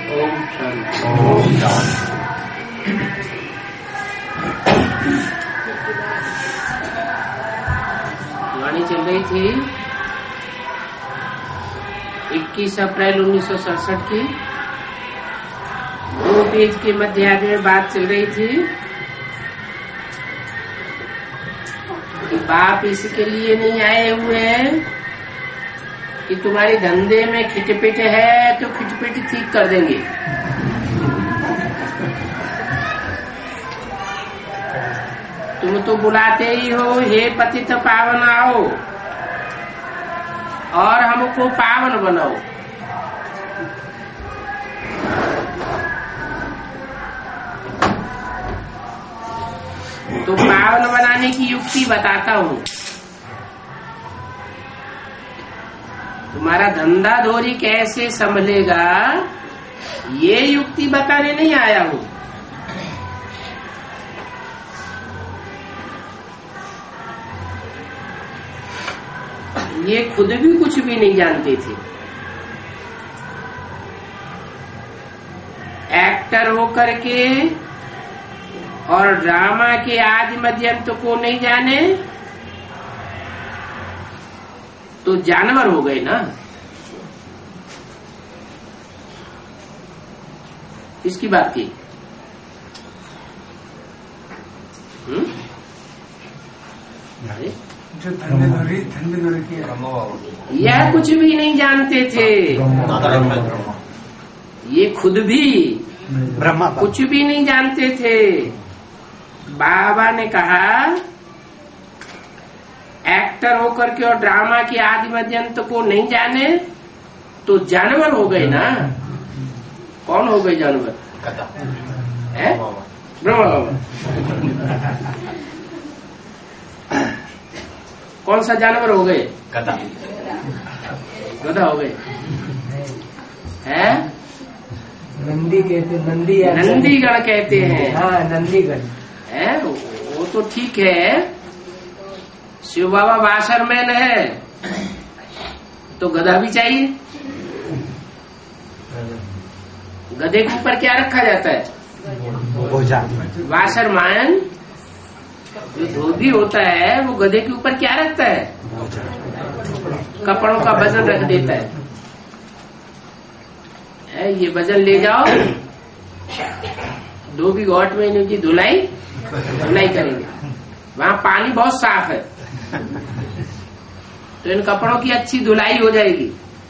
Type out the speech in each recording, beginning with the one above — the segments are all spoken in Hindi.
ओम शांति। वाणी चल रही थी 21 अप्रैल 1967 की 2 पेज के मध्य में बात चल रही थी कि बाप इसके लिए नहीं आए हुए हैं कि तुम्हारी धंधे में खिटपिट है तो खिटपिट ठीक कर देंगे। तुम तो बुलाते ही हो, हे पतित पावन आओ और हमको पावन बनाओ। तो पावन बनाने की युक्ति बताता हूँ। तुम्हारा धंधा धोरी कैसे संभलेगा ये युक्ति बताने नहीं आया हूँ। ये खुद भी कुछ भी नहीं जानते थे। एक्टर होकर के और ड्रामा के आदि मध्यंत को नहीं जाने तो जानवर हो गए ना। किसकी बात की? जो धंधे की यह कुछ भी नहीं जानते थे। ये खुद भी ब्रह्मा कुछ भी नहीं जानते थे। बाबा ने कहा एक्टर होकर के और ड्रामा के आदि मध्यंत को नहीं जाने तो जानवर हो गए ना। कौन हो गए जानवर? है ब्रह्मा बाबा। कौन सा जानवर हो गए? गधा। गधा हो गए हैं? नंदी कहते, नंदीगण कहते हैं। हाँ, नंदीगण है। वो तो ठीक है। शिव बाबा वाशरमैन है तो गधा भी चाहिए। गधे के ऊपर क्या रखा जाता है? वाशरमैन जो धोबी होता है वो गधे के ऊपर क्या रखता है? कपड़ों का वजन रख देता है। ये वजन ले जाओ धोबी घाट में इनकी धुलाई करेंगे। वहाँ पानी बहुत साफ है तो इन कपड़ों की अच्छी धुलाई हो जाएगी।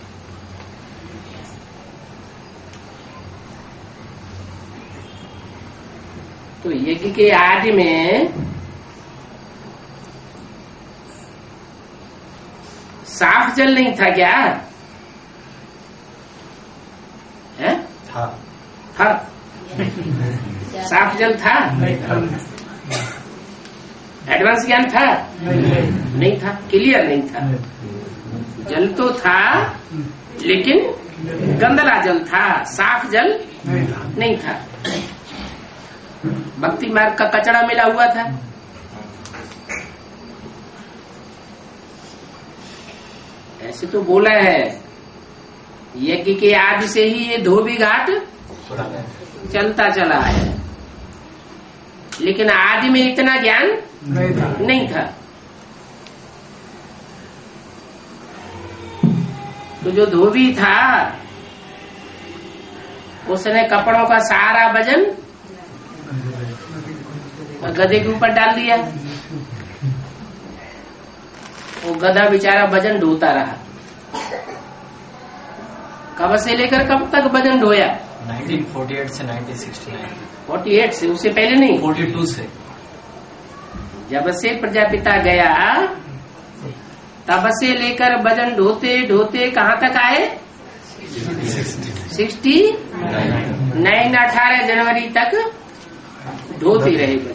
तो यज्ञ के आदि में साफ जल नहीं था क्या? है? था। साफ जल था? एडवांस ज्ञान था? नहीं था। क्लियर नहीं था। जल तो था लेकिन गंदला जल था, साफ जल नहीं था। भक्ति मार्ग का कचरा मिला हुआ था। ऐसे तो बोला है यज्ञ के आदि से ही ये धोबी घाट चलता चला है, लेकिन आदि में इतना ज्ञान नहीं था। तो जो धोबी था उसने कपड़ों का सारा वजन गधे के ऊपर डाल दिया। वो गधा बेचारा वजन ढोता रहा। कब से लेकर कब तक वजन ढोया? 1948 से 1969। 48 से, उससे पहले नहीं? 42 से। जब से प्रजापिता गया तब से लेकर वजन ढोते ढोते कहाँ तक आए? 69। 18 जनवरी तक ढोते रहे वजन।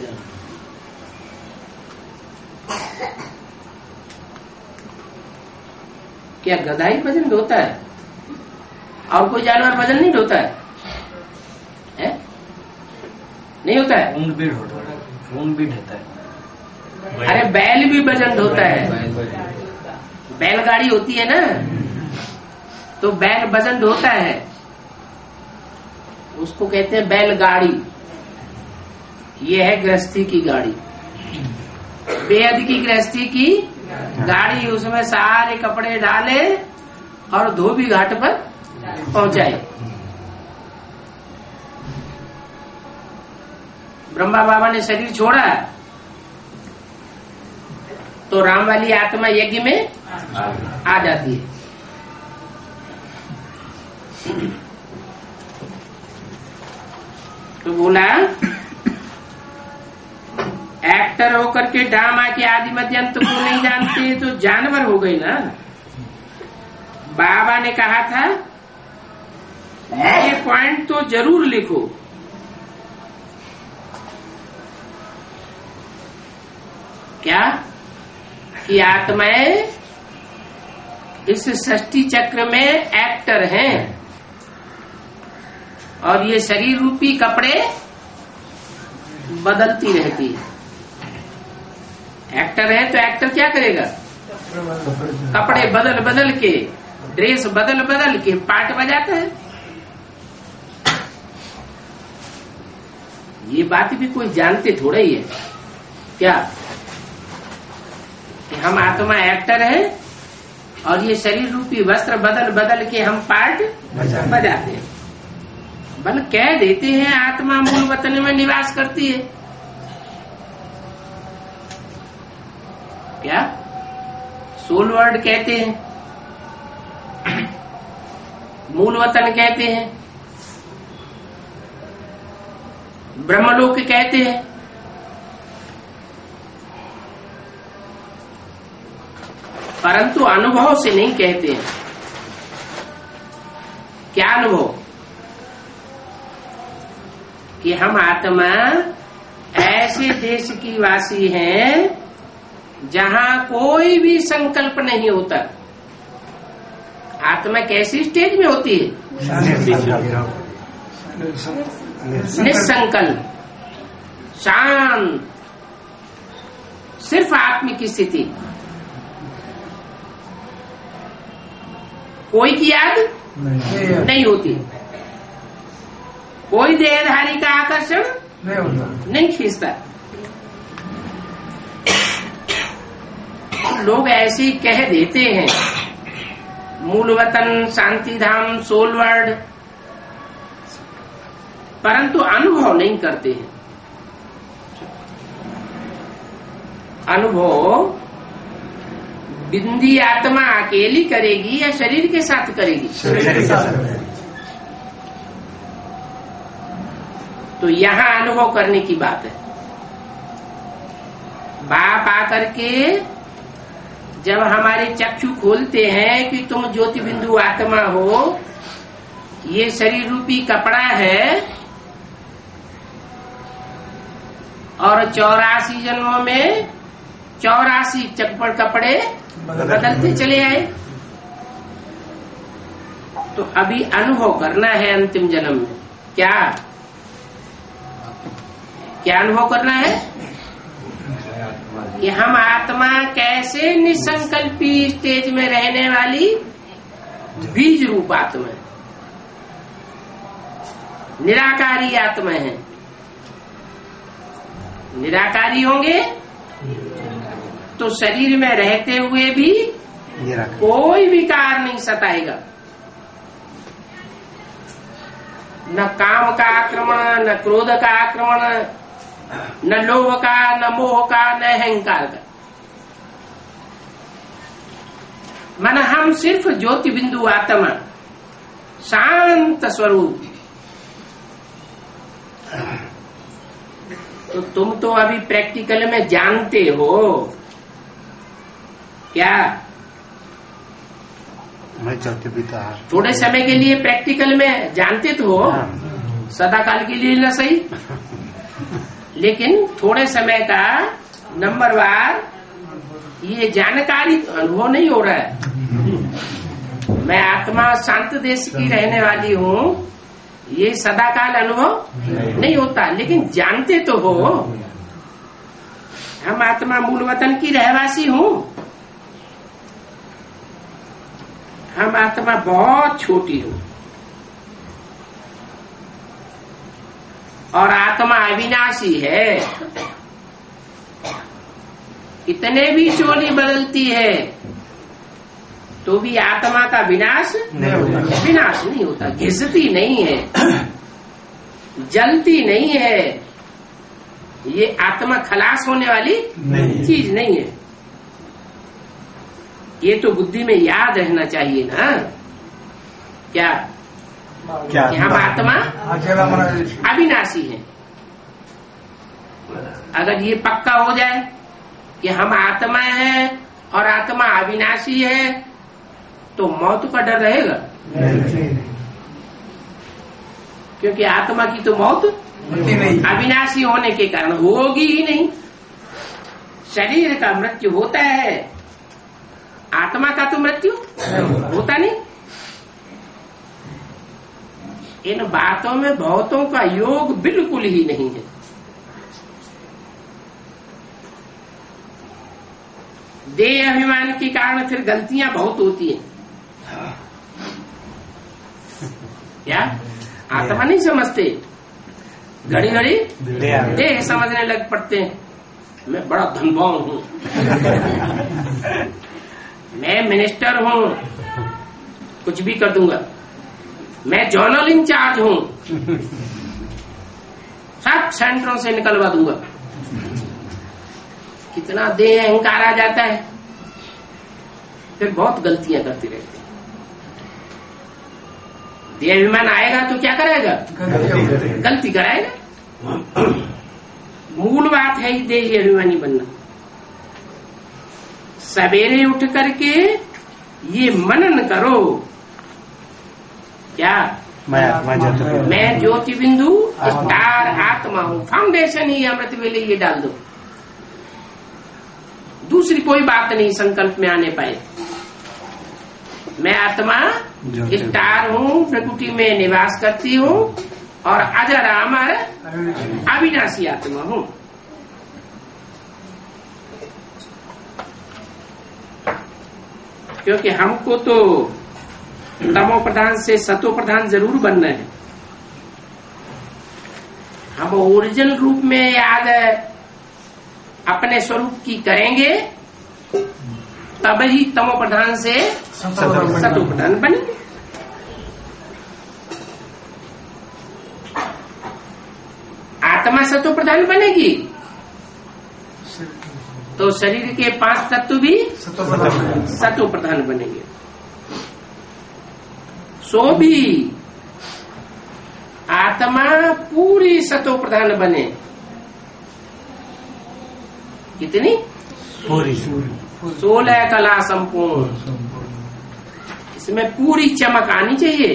क्या गधा ही वजन ढोता है और कोई जानवर वजन नहीं ढोता है? नहीं होता है? ऊंट भी ढोता है। अरे बैल भी वजन ढोता है। बैलगाड़ी होती है ना तो बैल वजन ढोता है। उसको कहते हैं बैलगाड़ी। ये है गृहस्थी की गाड़ी, बेहद की गृहस्थी की गाड़ी। उसमें सारे कपड़े डाले और धोबी घाट पर पहुंचाए। ब्रह्मा बाबा ने शरीर छोड़ा तो राम वाली आत्मा यज्ञ में आ जाती है। तो बोला एक्टर होकर के ड्रामा के आदि मध्य अंत को नहीं जानते तो जानवर हो गई ना। बाबा ने कहा था ये पॉइंट तो जरूर लिखो, क्या कि आत्माएं इस सृष्टि चक्र में एक्टर हैं और ये शरीर रूपी कपड़े बदलती रहती है। एक्टर है तो एक्टर क्या करेगा? कपड़े बदल बदल के, ड्रेस बदल बदल के पार्ट बजाता है। ये बात भी कोई जानते थोड़ा ही है क्या कि हम आत्मा एक्टर है और ये शरीर रूपी वस्त्र बदल बदल के हम पार्ट बजाते हैं। बल कह देते हैं आत्मा मूल वतन में निवास करती है, क्या सोल वर्ड कहते हैं, मूल वतन कहते हैं, ब्रह्मलोक कहते हैं। परंतु अनुभव से नहीं कहते हैं। क्या अनुभव? कि हम आत्मा ऐसे देश की वासी हैं जहां कोई भी संकल्प नहीं होता। आत्मा कैसी स्टेज में होती है? निसंकल्प, शांत, सिर्फ आत्मिक की स्थिति, कोई की याद नहीं होती, कोई देहधारी का आकर्षण नहीं खींचता। लोग ऐसे ही कह देते हैं मूल वतन, शांति धाम, सोल वर्ड, परंतु अनुभव नहीं करते हैं। अनुभव बिंदी आत्मा अकेली करेगी या शरीर के साथ करेगी? तो यहाँ अनुभव करने की बात है। बाप आकर के जब हमारे चक्षु खोलते हैं कि तुम ज्योति बिंदु आत्मा हो, ये शरीर रूपी कपड़ा है और 84 जन्मों में 84 चप्पड़ कपड़े बदलते चले आए। तो अभी अनुभव करना है अंतिम जन्म में। क्या क्या अनुभव करना है? कि हम आत्मा कैसे निसंकल्पी स्टेज में रहने वाली बीज रूप आत्मा है, निराकारी आत्मा है। निराकारी होंगे तो शरीर में रहते हुए भी कोई विकार नहीं सताएगा, न काम का आक्रमण, न क्रोध का आक्रमण, न लोभ का, न मोह का, न अहंकार का। मन हम सिर्फ ज्योति बिंदु आत्मा, शांत स्वरूप। तो तुम तो अभी प्रैक्टिकल में जानते हो क्या? मैं चलते पिता थोड़े समय के लिए प्रैक्टिकल में जानते तो हो, सदा काल के लिए न सही, लेकिन थोड़े समय का नंबरवार ये जानकारी अनुभव नहीं हो रहा है। मैं आत्मा शांत देश की रहने वाली हूँ, ये सदा काल अनुभव नहीं होता, लेकिन जानते तो हो हम आत्मा मूल वतन की रहवासी हूँ। हम आत्मा बहुत छोटी हूँ, और आत्मा अविनाशी है, इतने भी चोली बदलती है तो भी आत्मा का विनाश नहीं होता। घिसती नहीं है, जलती नहीं है, ये आत्मा खलास होने वाली चीज नहीं है। ये तो बुद्धि में याद रहना चाहिए ना। क्या कि हम आत्मा अविनाशी है। अगर ये पक्का हो जाए कि हम आत्मा है और आत्मा अविनाशी है तो मौत का डर रहेगा, क्योंकि आत्मा की तो मौत अविनाशी होने के कारण होगी ही नहीं। शरीर का मृत्यु होता है, आत्मा का तो मृत्यु होता नहीं। इन बातों में बहुतों का योग बिल्कुल ही नहीं है। देह अभिमान के कारण फिर गलतियां बहुत होती हैं। क्या आत्मा नहीं समझते, घड़ी घड़ी देह समझने लग पड़ते हैं। मैं बड़ा धनवान हूँ, मैं मिनिस्टर हूँ, कुछ भी कर दूंगा, मैं जोनल इंचार्ज हूँ, सब सेंटरों से निकलवा दूंगा। कितना देह अहंकार आ जाता है, फिर बहुत गलतियां करती रहती है। देह अभिमान आएगा तो क्या कराएगा? गलती कराएगा। मूल बात है देह अभिमानी बनना। सवेरे उठ करके ये मनन करो, क्या मैं ज्योति बिंदु स्टार आत्मा हूँ। फाउंडेशन ही अमृत वेले ये डाल दो, दूसरी कोई बात नहीं संकल्प में आने पाए। मैं आत्मा स्टार हूँ, प्रकृति में निवास करती हूँ और अजर अमर अविनाशी आत्मा हूँ। क्योंकि हमको तो तमो प्रधान से सतो प्रधान जरूर बनना है। हम ओरिजिनल रूप में याद अपने स्वरूप की करेंगे तब ही तमो प्रधान से सतो प्रधान बनेंगे। आत्मा सतो प्रधान बनेगी तो शरीर के 5 तत्व भी सतो प्रधान बनेंगे। सो भी आत्मा पूरी सतो प्रधान बने। कितनी? पूरी 16 कला संपूर्ण। इसमें पूरी चमक आनी चाहिए।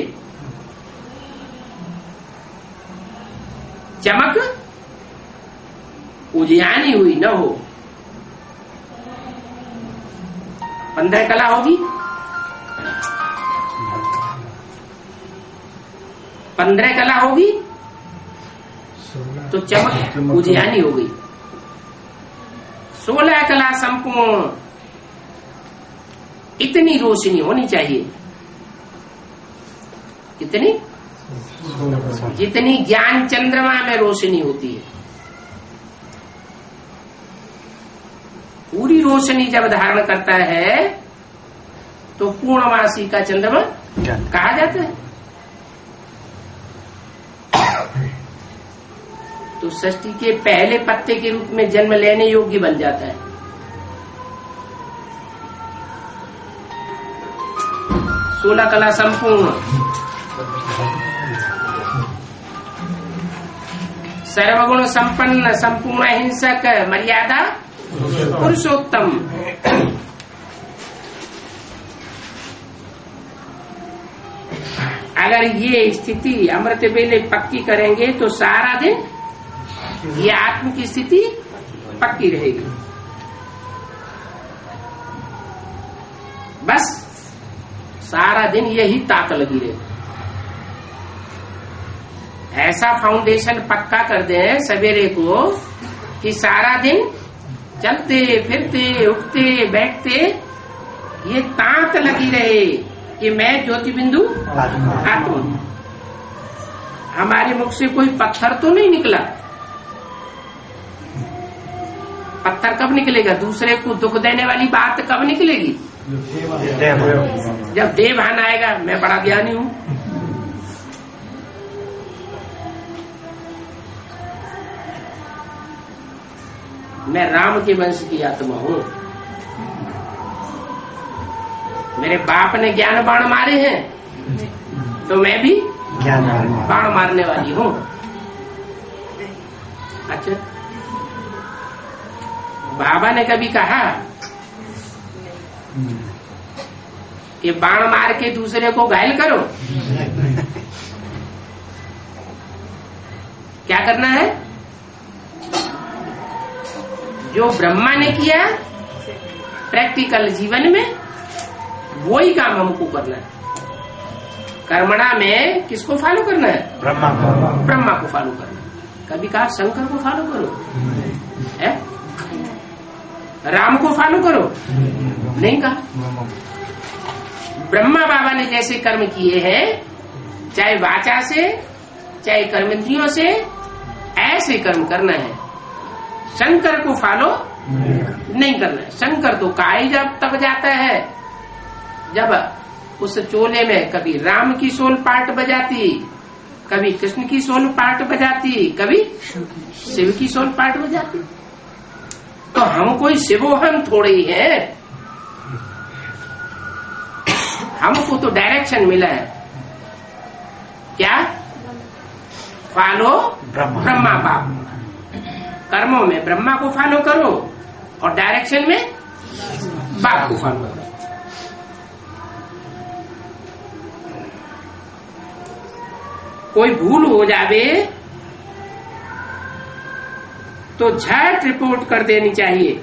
चमक उजियानी हुई न हो। 15 कला होगी, 15 कला होगी तो चमक उजियानी हो गई। 16 कला संपूर्ण, इतनी रोशनी होनी चाहिए। कितनी? जितनी ज्ञान चंद्रमा में रोशनी होती है। पूरी रोशनी जब धारण करता है तो पूर्णमासी का चंद्रमा कहा जाता है। तो सृष्टि के पहले पत्ते के रूप में जन्म लेने योग्य बन जाता है। सोलह कला संपूर्ण, सर्वगुण संपन्न, संपूर्ण हिंसक, मर्यादा पुरुषोत्तम। अगर ये स्थिति अमृत वेले पक्की करेंगे तो सारा दिन ये आत्म की स्थिति पक्की रहेगी। बस सारा दिन यही ताक लगी रहे। ऐसा फाउंडेशन पक्का कर दे सवेरे को कि सारा दिन चलते फिरते उठते बैठते ये ताक लगी रहे कि मैं ज्योति बिंदु आत्मा। हमारे मुख से कोई पत्थर तो नहीं निकला। पत्थर कब निकलेगा? दूसरे को दुख देने वाली बात कब निकलेगी? जब देवभान आएगा। मैं बड़ा ज्ञानी हूं। मैं राम के वंश की आत्मा हूं। मेरे बाप ने ज्ञान बाण मारे हैं तो मैं भी ज्ञान बाण मारने वाली हूं। अच्छा, बाबा ने कभी कहा कि बाण मार के दूसरे को घायल करो? क्या करना है? जो ब्रह्मा ने किया प्रैक्टिकल जीवन में, वही काम हमको करना है। कर्मणा में किसको फॉलो करना है? ब्रह्मा को फॉलो करना है। कभी कहा शंकर को फॉलो करो, है? राम को फॉलो करो, नहीं कहा। ब्रह्मा बाबा ने जैसे कर्म किए हैं, चाहे वाचा से चाहे कर्मेंद्रियों से, ऐसे कर्म करना है। शंकर को फॉलो नहीं करना है। शंकर तो काय जब तब जाता है जब उस चोले में कभी राम की सोल पार्ट बजाती, कभी कृष्ण की सोल पार्ट बजाती, कभी शिव की सोल पार्ट बजाती। तो हम कोई शिवोहम थोड़े ही है। हमको तो डायरेक्शन मिला है। क्या? फॉलो ब्रह्मा बाप। कर्मों में ब्रह्मा को फॉलो करो और डायरेक्शन में बाप को फॉलो करो। कोई भूल हो जावे तो झट रिपोर्ट कर देनी चाहिए।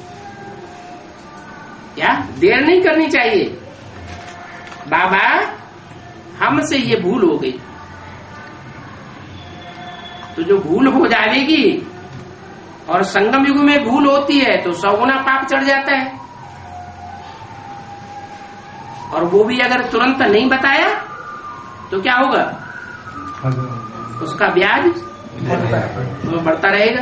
क्या? देर नहीं करनी चाहिए। बाबा, हमसे ये भूल हो गई। तो जो भूल हो जाएगी, और संगम युग में भूल होती है तो 100 गुना पाप चढ़ जाता है। और वो भी अगर तुरंत नहीं बताया तो क्या होगा? उसका ब्याज वो बढ़ता रहेगा।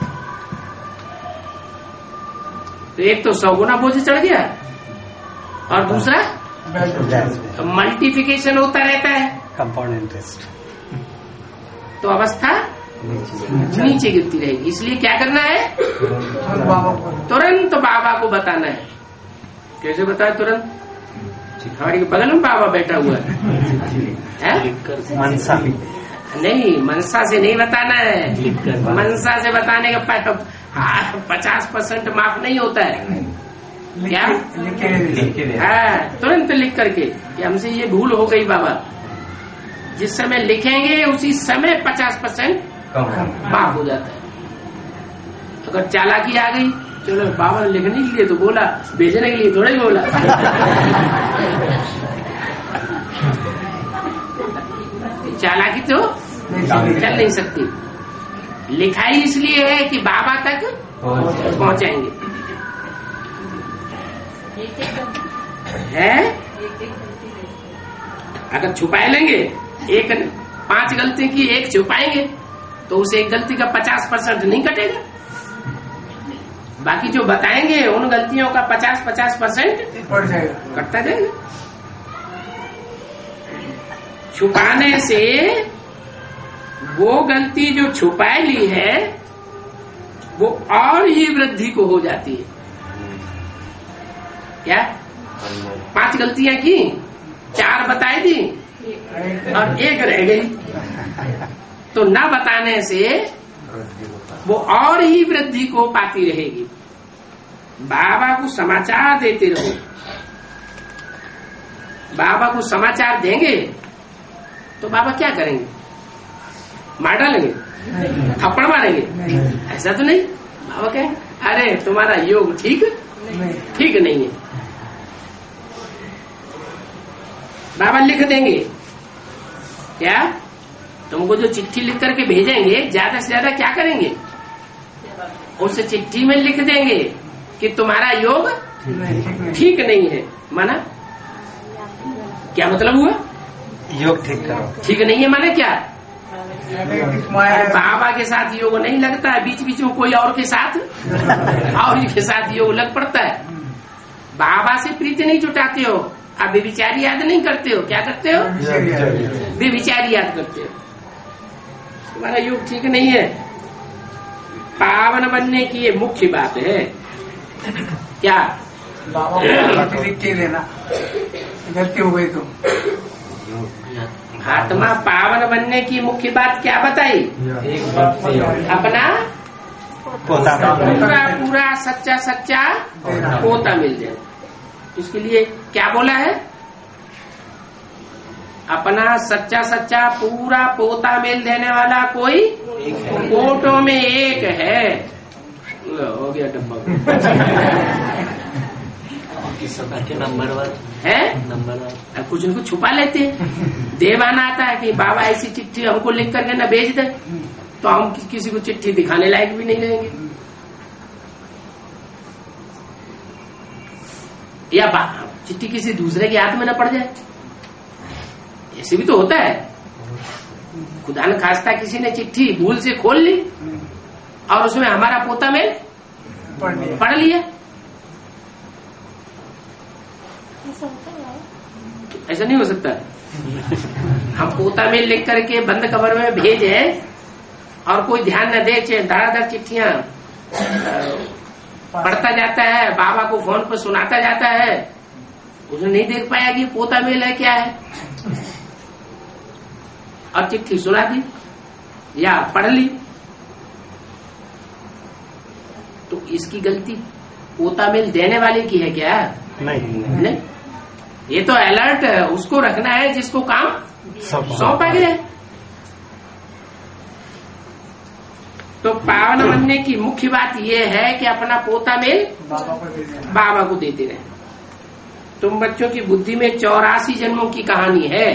तो एक तो 100 गुना बोझ चढ़ गया, और दूसरा तो मल्टीप्लिकेशन होता रहता है, कंपाउंड इंटरेस्ट। तो अवस्था नीचे गिरती रहेगी। इसलिए क्या करना है? तुरंत बाबा को बताना है। कैसे बताए तुरंत? हमारे बगल में बाबा बैठा हुआ है। मनसा नहीं, मनसा से नहीं बताना है। मनसा से बताने का 50% माफ नहीं होता है। क्या? हाँ, तुरंत लिख करके कि हमसे ये भूल हो गई बाबा। जिस समय लिखेंगे उसी समय 50% माफ हो जाता है। अगर चालाकी आ गई, चलो बाबा ने लिखने के लिए तो बोला, भेजने के लिए थोड़ा ही बोला। चालाकी तो चल नहीं सकती। लिखाई इसलिए है कि बाबा तक पहुंचाएंगे। है? अगर छुपाए लेंगे, 5 गलती की 1 छुपाएंगे तो उसे 1 गलती का 50% नहीं कटेगा। बाकी जो बताएंगे उन गलतियों का 50% कटता जाएगा। छुपाने से वो गलती जो छुपा ली है वो और ही वृद्धि को हो जाती है। क्या? 5 गलतियां की, 4 बताई दी और 1 रह गई। तो न बताने से वो और ही वृद्धि को पाती रहेगी। बाबा को समाचार देते रहो। बाबा को समाचार देंगे तो बाबा क्या करेंगे? मार डालेंगे, थप्पड़ मारेंगे? ऐसा तो नहीं। बाबा कहेंगे अरे तुम्हारा योग ठीक नहीं है। बाबा लिख देंगे। क्या? तुमको जो चिट्ठी लिख करके भेजेंगे, ज्यादा से ज्यादा क्या करेंगे? उस चिट्ठी में लिख देंगे कि तुम्हारा योग ठीक नहीं है। माना क्या मतलब हुआ? योग ठीक करो। ठीक नहीं है माने क्या? बाबा के साथ योग नहीं लगता है, बीच बीच में कोई और के साथ योग लग पड़ता है। बाबा से प्रीति नहीं जुटाते हो, आप बेविचारी याद नहीं करते हो। क्या करते हो? बेविचारी याद करते हो। तुम्हारा योग ठीक नहीं है। पावन बनने की ये मुख्य बात है। क्या लिख के देना, गलती हो गई तो। आत्मा पावन बनने की मुख्य बात क्या बताई? अपना पूरा सच्चा पोता मिल जाए। इसके लिए क्या बोला है? अपना सच्चा पूरा पोता मिल देने वाला कोई कोटों में एक है। हो गया डब्बा। नंबर है नंबर कुछ न कुछ छुपा लेते हैं। देवाना आता है कि बाबा ऐसी चिट्ठी हमको लिख करके ना भेज दे, तो हम किसी को चिट्ठी दिखाने लायक भी नहीं रहेंगे। या चिट्ठी किसी दूसरे के हाथ में न पड़ जाए, ऐसे भी तो होता है। खुदा न खास्ता किसी ने चिट्ठी भूल से खोल ली और उसमें हमारा पोता में पढ़ लिया। ऐसा नहीं हो सकता। हम पोता में लिख करके बंद कवर में भेजे और कोई ध्यान न दे, धड़ाधड़ चिट्ठियां पढ़ता जाता है, बाबा को फोन पर सुनाता जाता है। उसने नहीं देख पाया कि पोता मेल है क्या है, और चिट्ठी सुना दी या पढ़ ली। तो इसकी गलती पोता मेल देने वाले की है क्या? नहीं। ये तो अलर्ट उसको रखना है जिसको काम सौंपा गया है। तो पावन बनने की मुख्य बात यह है कि अपना पोता मेल बाबा को देते रहे। तुम बच्चों की बुद्धि में 84 जन्मों की कहानी है।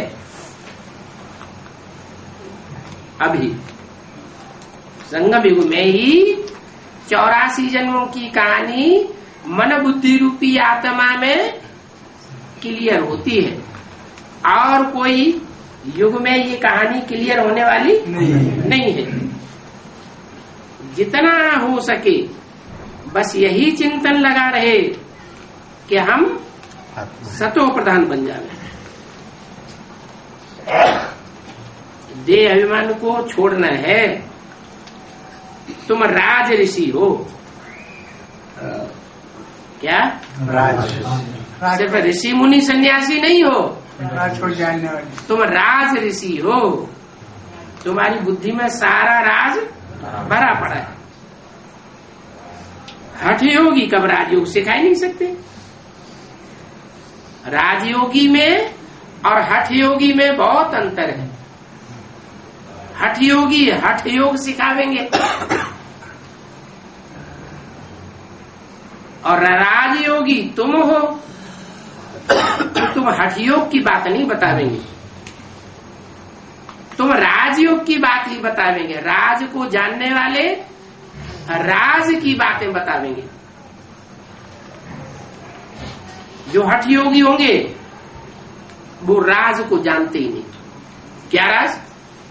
अभी संगम युग में ही 84 जन्मों की कहानी मन बुद्धि रूपी आत्मा में क्लियर होती है, और कोई युग में ये कहानी क्लियर होने वाली नहीं है। जितना हो सके बस यही चिंतन लगा रहे कि हम सतो प्रधान बन जाए। देह अभिमान को छोड़ना है। तुम राज ऋषि हो। क्या? सिर्फ ऋषि मुनि सन्यासी नहीं हो, राज को जानने वाले। तुम राज ऋषि हो। तुम्हारी बुद्धि में सारा राज भरा पड़ा है। हठ योगी कब राजयोग सिखा ही नहीं सकते। राजयोगी में और हठ योगी में बहुत अंतर है। हठ योगी हठ योग सिखावेंगे और राजयोगी तुम हो, तुम हठ योग की बात नहीं बतावेंगे, तुम राजयोग की बात ही बतावेंगे। राज को जानने वाले राज की बातें बतावेंगे। जो हठ योगी होंगे वो राज को जानते ही नहीं। क्या राज?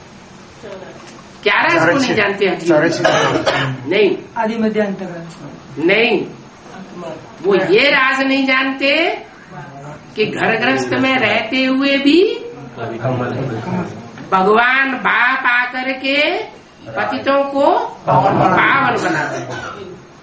क्या राज को नहीं जानते हठ योगी? नहीं, आदि मध्यांत नहीं, वो ये राज नहीं जानते कि घर गृहस्थ में रहते हुए भी भगवान बाप आकर के पतितों को पावन बनाते हैं।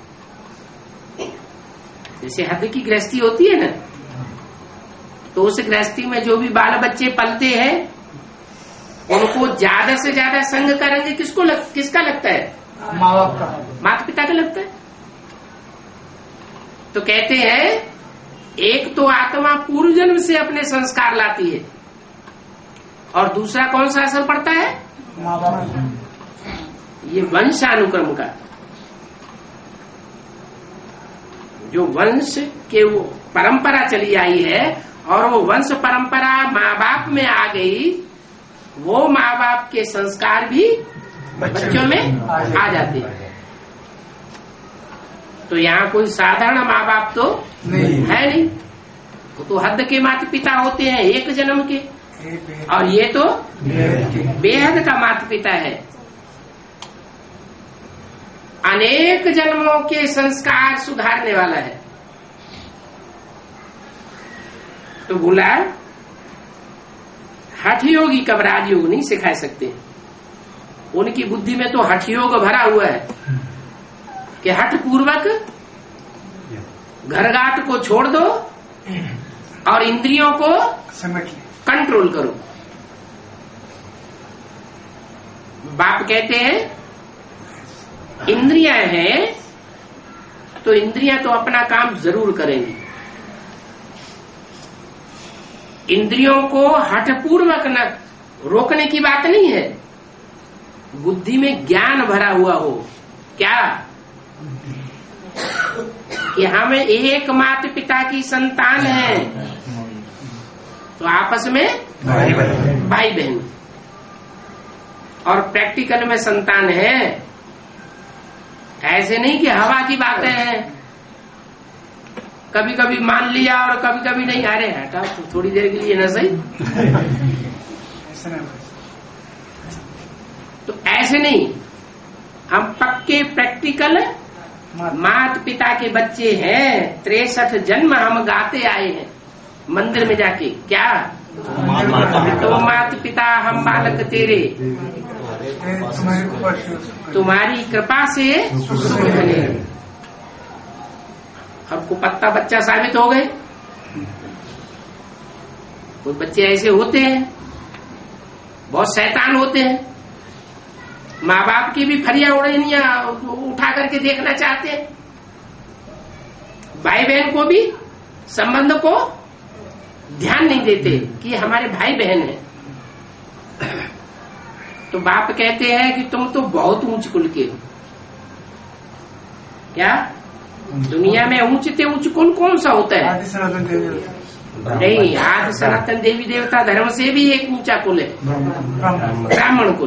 जैसे हद की गृहस्थी होती है ना, तो उस गृहस्थी में जो भी बाल बच्चे पलते हैं उनको ज्यादा से ज्यादा संग करेंगे। किसका लगता है? माँ बाप का, माता पिता का लगता है। तो कहते हैं एक तो आत्मा पूर्व जन्म से अपने संस्कार लाती है और दूसरा कौन सा असर पड़ता है? माँ बाप। ये वंशानुक्रम का, जो वंश के वो परंपरा चली आई है और वो वंश परंपरा माँ बाप में आ गई, वो माँ बाप के संस्कार भी बच्चों में आ जाते हैं। तो यहाँ कोई साधारण माँ बाप तो नहीं है नहीं, वो तो हद के माता पिता होते हैं, एक जन्म के। और ये तो बेहद का माता पिता है। अनेक जन्मों के संस्कार सुधारने वाला है। तो बोला हठ योगी कब राजयोग नहीं सिखा सकते। उनकी बुद्धि में तो हठ योग भरा हुआ है कि हठ पूर्वक घरघाट को छोड़ दो और इंद्रियों को कंट्रोल करो। बाप कहते हैं इंद्रियां हैं तो इंद्रियां तो अपना काम जरूर करेंगी। इंद्रियों को हठपूर्वक न रोकने की बात नहीं है। बुद्धि में ज्ञान भरा हुआ हो क्या कि हम एक माता पिता की संतान हैं, तो आपस में भाई बहन और प्रैक्टिकल में संतान है। ऐसे नहीं कि हवा की बातें हैं, कभी कभी मान लिया और कभी कभी नहीं। अरे हटा तो थोड़ी देर के लिए ना सही। तो ऐसे नहीं, हम पक्के प्रैक्टिकल माता पिता के बच्चे हैं। 63 जन्म हम गाते आए हैं मंदिर में जाके। क्या तो माता पिता हम बालक तेरे, तुम्हारी कृपा से सुख बने। हमको पत्ता बच्चा साबित हो गए। कुछ बच्चे ऐसे होते हैं, बहुत शैतान होते हैं, माँ बाप की भी फरिया उड़ैनिया उठा करके देखना चाहते हैं, भाई बहन को भी संबंध को ध्यान नहीं देते कि हमारे भाई बहन हैं। तो बाप कहते हैं कि तुम तो बहुत ऊंच कुल के हो। क्या दुनिया में ऊंच से ऊंच कुल कौन सा होता है? नहीं, आदि सनातन देवी देवता धर्म से भी एक ऊंचा कुल है, ब्राह्मण कुल।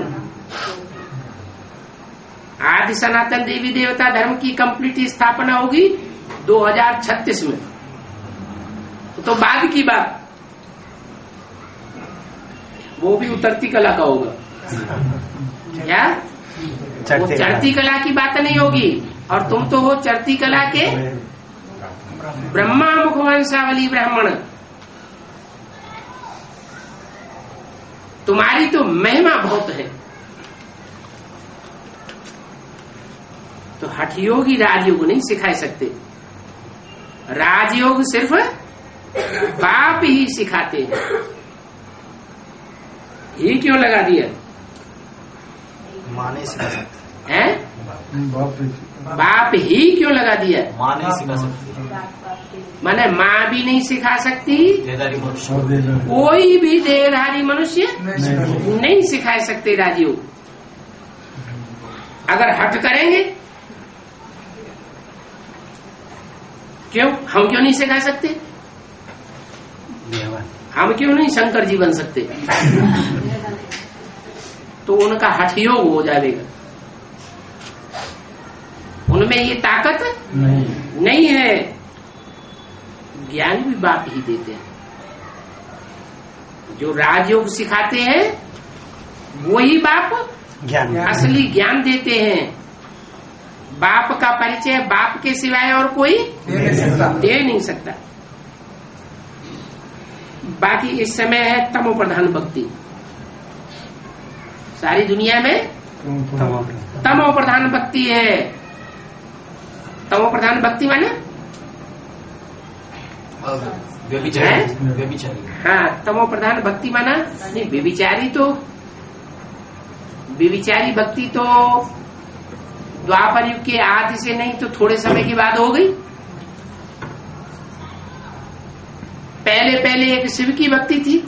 आदि सनातन देवी देवता धर्म की कंप्लीट स्थापना होगी 2036 में। तो बाद की बात, वो भी उतरती कला का होगा। क्या वो चढ़ती कला की बात नहीं होगी। और तुम तो हो चढ़ती कला के ब्रह्मा मुख वंशावली ब्राह्मण। तुम्हारी तो महिमा बहुत है। तो हठयोगी राजयोग नहीं सिखा सकते। राजयोग सिर्फ बाप ही सिखाते हैं। ये क्यों लगा दिया? माँ नहीं सिखा सकते हैं? बाप ही क्यों लगा दिया? माँ नहीं सिखा सकती, माने माँ भी नहीं सिखा सकती, देहधारी मनुष्य कोई भी देहधारी मनुष्य नहीं सिखा सकते राजयोग। अगर हठ करेंगे, क्यों हम क्यों नहीं सिखा सकते? हम क्यों नहीं शंकर जी बन सकते? तो उनका हठयोग हो जाएगा। उनमें ये ताकत नहीं है। ज्ञान भी बाप ही देते हैं। जो राजयोग सिखाते हैं वही बाप असली ज्ञान देते हैं। बाप का परिचय बाप के सिवाय और कोई दे नहीं सकता। बाकी इस समय है तमो प्रधान भक्ति। सारी दुनिया में तमो प्रधान भक्ति है। तमो प्रधान भक्ति माने व्यभिचारी। हाँ, तमो प्रधान भक्ति माना नहीं। व्यभिचारी भक्ति तो द्वापर युग के आदि से नहीं तो थोड़े समय के बाद हो गई। पहले एक शिव की भक्ति थी,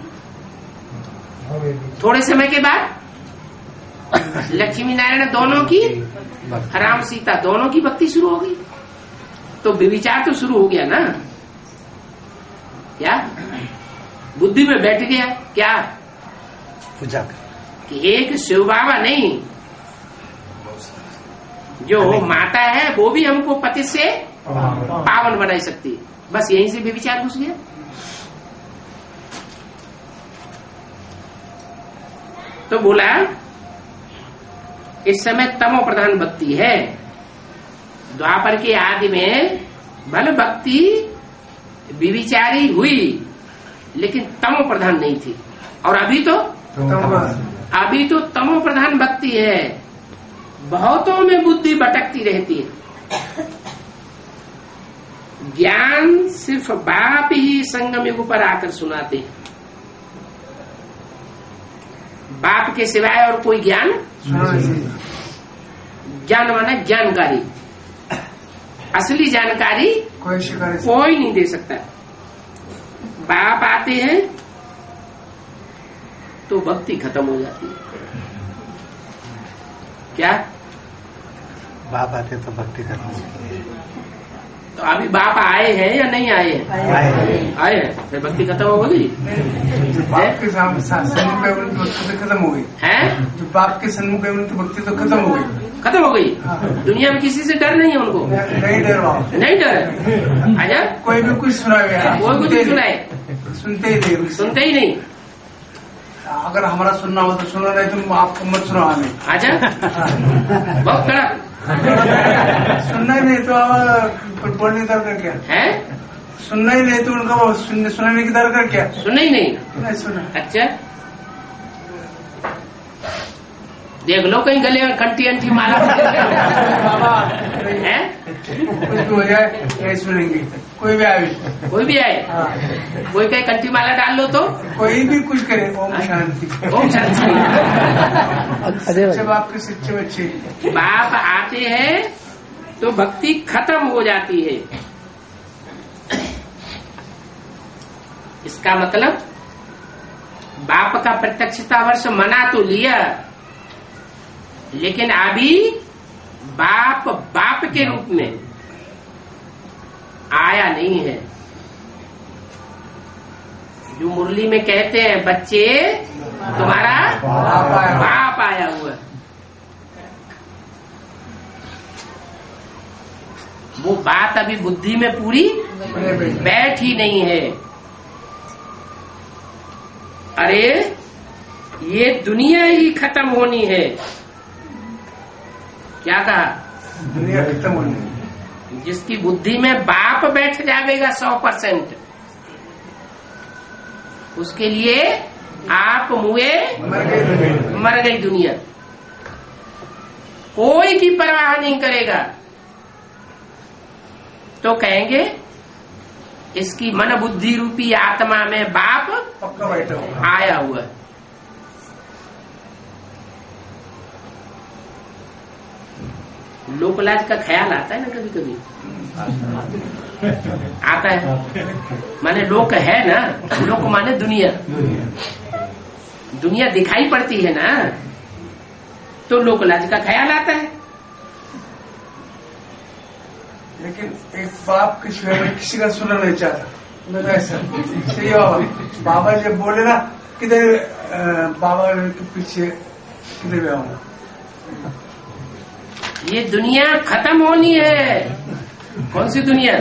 थोड़े समय के बाद लक्ष्मी नारायण दोनों की, राम सीता दोनों की भक्ति शुरू हो गई। तो व्यभिचार तो शुरू हो गया ना। क्या बुद्धि में बैठ गया क्या पूजा कि एक शिव बाबा नहीं, जो माता है वो भी हमको पति से पावन बना सकती है। बस यहीं से व्यभिचार घुस गया। तो बोला इस समय तमो प्रधान भक्ति है। द्वापर के आदि में भले भक्ति विविचारी हुई लेकिन तमो प्रधान नहीं थी, और अभी तो तमो प्रधान भक्ति है। बहुतों में बुद्धि भटकती रहती है। ज्ञान सिर्फ बाप ही संगम युग पर आकर सुनाते हैं। बाप के सिवाय और कोई ज्ञान, ज्ञान माना जानकारी, असली जानकारी कोई नहीं दे सकता। बाप आते हैं तो भक्ति खत्म हो जाती है। क्या बाप आते तो भक्ति खत्म हो जाती है। तो अभी बाप आए हैं या नहीं आए हैं? आए हैं, फिर भक्ति खत्म हो गई। जो बाप के सन्मुख है उनकी भक्ति तो खत्म हो गई है। जो बाप के सन्मुख है उनकी भक्ति तो खत्म हो गई, खत्म हो गई। दुनिया में किसी से डर नहीं है उनको, नहीं डर रहा, नहीं डर। आजा कोई भी कुछ सुनाए, कोई कुछ सुनाए, सुनते ही नहीं। अगर हमारा सुनना हो तो सुनो, नहीं तो आपको मत सुनो हमें। आजा बहुत कड़क। सुनना ही नहीं तो बोलने दर कर क्या है? सुनना ही नहीं तो उनका सुनाने की दर कर क्या? सुनना ही नहीं सुना। अच्छा देख लो कहीं गले में कंटी अंटी माला है, कुछ भी हो जाए नहीं सुनेंगे। कोई भी आए, कोई भी आए, कोई कहीं कंटी माला डाल लो तो कोई भी कुछ करे। ओम शांति, ओम शांति। सच्चे बाप के सच्चे बच्चे। बाप आते हैं तो भक्ति खत्म हो जाती है। इसका मतलब बाप का प्रत्यक्षता वर्ष मना तो लिया, लेकिन अभी बाप बाप के रूप में आया नहीं है। जो मुरली में कहते हैं बच्चे तुम्हारा बाप आया हुआ, वो बात अभी बुद्धि में पूरी बैठी नहीं है। अरे ये दुनिया ही खत्म होनी है। क्या कहा? दुनिया खत्म होनी। जिसकी बुद्धि में बाप बैठ जाएगा 100%, उसके लिए आप मुए मर गई दुनिया। कोई की परवाह नहीं करेगा। तो कहेंगे इसकी मन बुद्धि रूपी आत्मा में बाप पक्का बैठा हुआ आया हुआ है। लोकलाज का ख्याल आता है ना कभी कभी, आता है। माने लोक है ना, लोक माने दुनिया, दुनिया दिखाई पड़ती है ना, तो लोकलाज का ख्याल आता है। लेकिन एक बाप के सिवाय में किसी का सुनना नहीं चाहता। मैं ऐसा सही बाबा जब बोले ना किधर बाबा के पीछे किधर गया हूँ। ये दुनिया खत्म होनी है। कौन सी दुनिया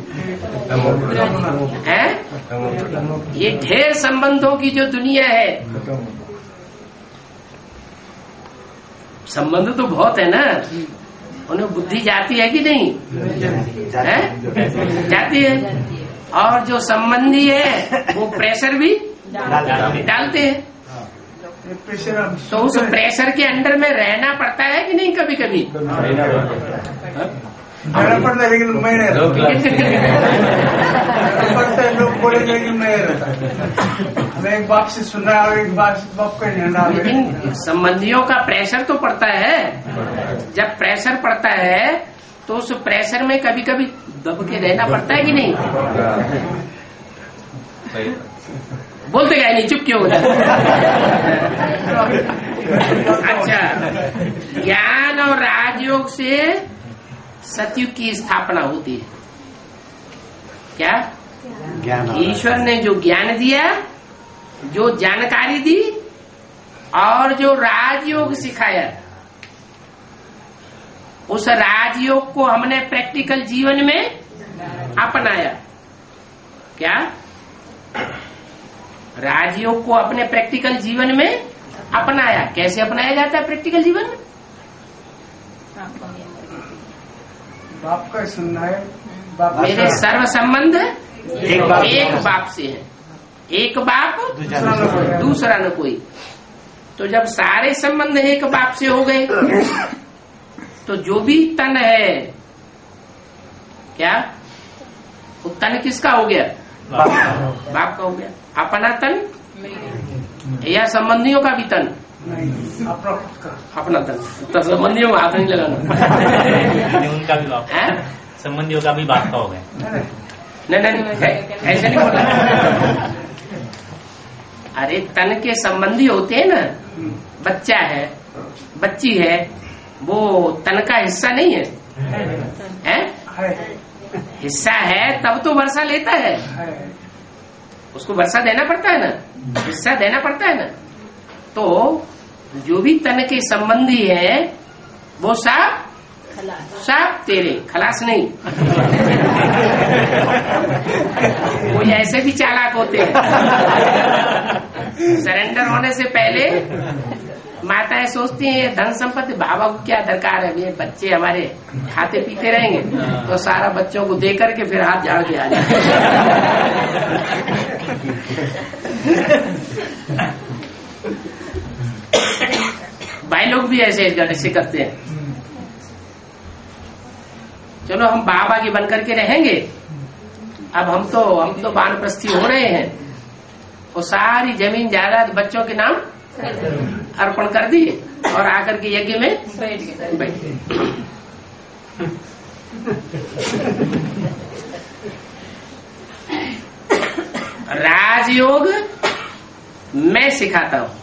है? ये ढेर संबंधों की जो दुनिया है, संबंध तो बहुत है ना, उन्हें बुद्धि जाती है कि नहीं है? जाती है। और जो संबंधी है वो प्रेशर भी डालते हैं, तो उस प्रेशर के अंडर में रहना पड़ता है कि नहीं? कभी कभी रहना पड़ता है, लेकिन मैं नहीं पड़ता है। लोग बोलेंगे लेकिन मैं रहता। मैं एक बाप से सुना और एक बाप का झंडा। लेकिन संबंधियों का प्रेशर तो पड़ता है। जब प्रेशर पड़ता है तो उस प्रेशर में कभी कभी दब के रहना पड़ता है कि नहीं? बोलते गए नहीं, चुप क्यों हो जाते? अच्छा, ज्ञान और राजयोग से सतयुग की स्थापना होती है। क्या? ज्ञान। ईश्वर ने जो ज्ञान दिया, जो जानकारी दी और जो राजयोग सिखाया, उस राजयोग को हमने प्रैक्टिकल जीवन में अपनाया। क्या? राजयोग को अपने प्रैक्टिकल जीवन में अपनाया। कैसे अपनाया जाता है प्रैक्टिकल जीवन में? बाप का ही सुनना है। मेरे सर्व संबंध एक बाप से है, एक बाप दूसरा न कोई। तो जब सारे संबंध एक बाप से हो गए तो जो भी तन है, क्या वो तन किसका हो गया? बाप का हो गया। अपना तन या संबंधियों का भी तन? नहीं, अपना खुद का, अपना तन। तो संबंधियों को हाथ नहीं लगाना। उनका भी बाप, है संबंधियों का भी बाप का हो गया। नहीं, ऐसे नहीं बोला। अरे तन के संबंधी होते हैं ना, बच्चा है, बच्ची है, वो तन का हिस्सा नहीं है, हैं? हिस्सा है तब तो वर्षा लेता है, उसको वर्षा देना पड़ता है ना, हिस्सा देना पड़ता है ना। तो जो भी तन के संबंधी है वो सब तेरे, खलास नहीं। कोई ऐसे भी चालाक होते हैं, सरेंडर होने से पहले माताएं सोचती हैं धन संपत्ति बाबा को क्या दरकार है, ये बच्चे हमारे खाते पीते रहेंगे, तो सारा बच्चों को दे करके फिर हाथ झाड़ के आ जाए। भाई लोग भी ऐसे करते हैं। चलो हम बाबा की बनकर के रहेंगे। अब हम तो वानप्रस्थी हो रहे हैं, वो सारी जमीन जायदाद बच्चों के नाम अर्पण कर दिए और आकर के यज्ञ में बैठे। राजयोग मैं सिखाता हूँ।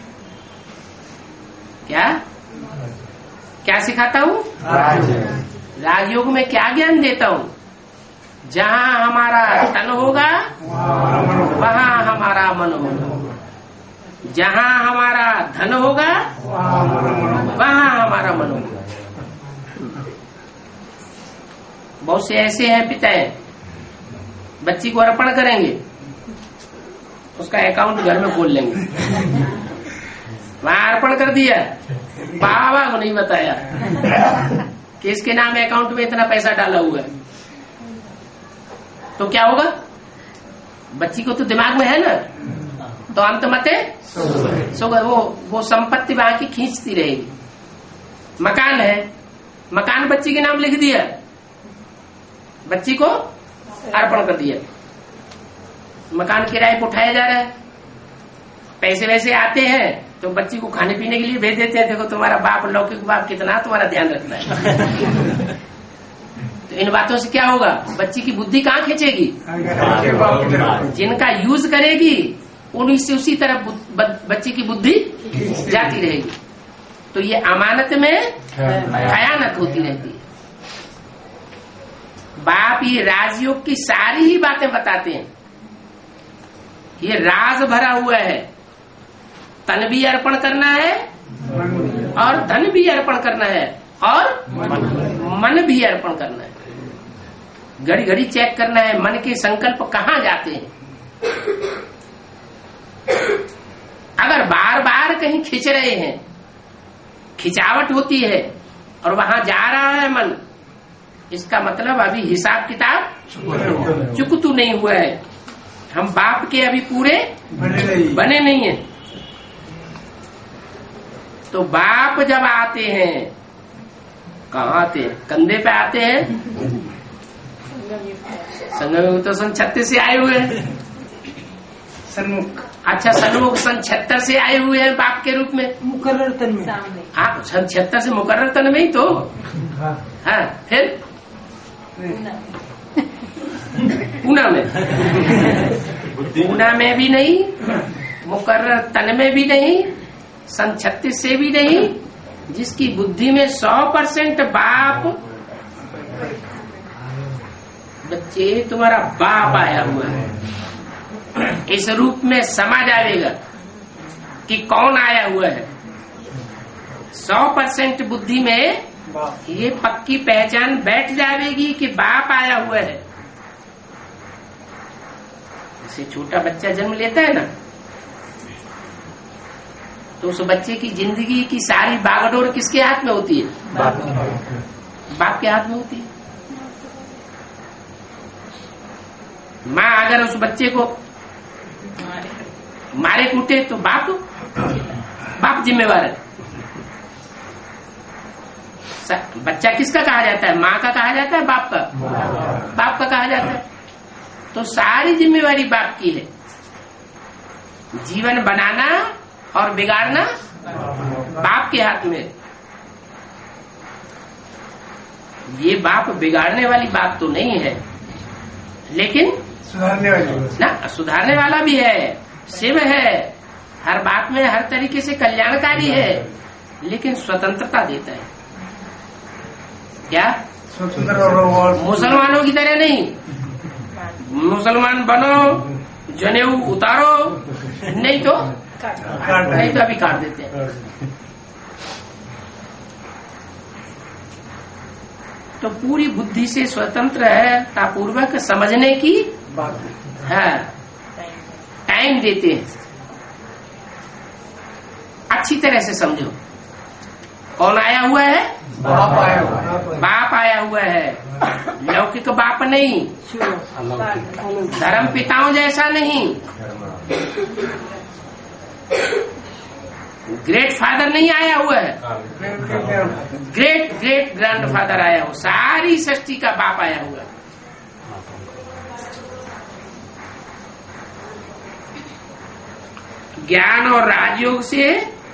क्या सिखाता हूँ? राजयोग में क्या ज्ञान देता हूँ? जहाँ हमारा तन होगा वहाँ हमारा मन होगा, जहाँ हमारा धन होगा वहाँ हमारा मन होगा। बहुत से ऐसे हैं पिताएं, बच्ची को अर्पण करेंगे, उसका अकाउंट घर में खोल लेंगे, वहाँ अर्पण कर दिया, बाबा को नहीं बताया कि इसके नाम अकाउंट में इतना पैसा डाला हुआ है। तो क्या होगा? बच्ची को तो दिमाग में है ना, तो अंत मते सो वो संपत्ति वहां की खींचती रहेगी। मकान है, मकान बच्ची के नाम लिख दिया, बच्ची को अर्पण कर दिया, मकान किराए पर उठाया जा रहा है, पैसे वैसे आते हैं तो बच्ची को खाने पीने के लिए भेज देते हैं, देखो तुम्हारा बाप लौकिक बाप कितना तुम्हारा ध्यान रखना है। तो इन बातों से क्या होगा? बच्ची की बुद्धि कहाँ खींचेगी? जिनका यूज करेगी उन्हीं से उसी तरह बच्ची की बुद्धि जाती रहेगी। तो ये अमानत में खयानत होती रहती है। बाप ये राजयोग की सारी ही बातें बताते हैं, ये राज भरा हुआ है। तन भी अर्पण करना है और धन भी अर्पण करना है और मन भी अर्पण करना है। घड़ी घड़ी चेक करना है मन के संकल्प कहाँ जाते हैं। अगर बार बार कहीं खिंच रहे हैं, खिंचावट होती है और वहां जा रहा है मन, इसका मतलब अभी हिसाब किताब चुकतू नहीं हुआ है। हम बाप के अभी पूरे बने नहीं है। तो बाप जब आते हैं, कहाँ आते हैं? कंधे पे आते हैं। संगम में तो सन 36 से आए हुए हैं, सन्मुख। अच्छा, सन्मुख सन 76 से आए हुए हैं बाप के रूप में, मुकर्रर तन में। हाँ, सन 76 से मुकर्रर तन में ही तो। हाँ, फिर पूना में, पूना में भी नहीं, मुकर्रर तन में भी नहीं, सन 36 से भी नहीं, जिसकी बुद्धि में 100% बाप, बच्चे तुम्हारा बाप आया हुआ है, इस रूप में समा जाएगा कि कौन आया हुआ है। 100% बुद्धि में ये पक्की पहचान बैठ जाएगी कि बाप आया हुआ है। जैसे छोटा बच्चा जन्म लेता है ना, तो उस बच्चे की जिंदगी की सारी बागडोर किसके हाथ में होती है? बाप के हाथ में होती है। माँ अगर उस बच्चे को मारे कूटे तो बाप जिम्मेवार है। बच्चा किसका कहा जाता है? माँ का कहा जाता है, बाप का कहा जाता है। तो सारी जिम्मेवारी बाप की है। जीवन बनाना और बिगाड़ना बाप के हाथ में। ये बाप बिगाड़ने वाली बात तो नहीं है, लेकिन सुधारने वाला भी है, शिव है, हर बात में हर तरीके से कल्याणकारी है, लेकिन स्वतंत्रता देता है। क्या? मुसलमानों की तरह नहीं, मुसलमान बनो, जनेऊ उतारो, नहीं तो अभी काट देते हैं। तो पूरी बुद्धि से स्वतंत्र है, तापूर्वक समझने की है, टाइम देते हैं, अच्छी तरह से समझो। कौन आया हुआ है? बाप आया हुआ है। लौकिक बाप नहीं, धर्म पिताओं जैसा नहीं, ग्रेट फादर नहीं आया हुआ है, ग्रेट ग्रैंड फादर आया हुआ, सारी सृष्टि का बाप आया हुआ है। ज्ञान और राजयोग से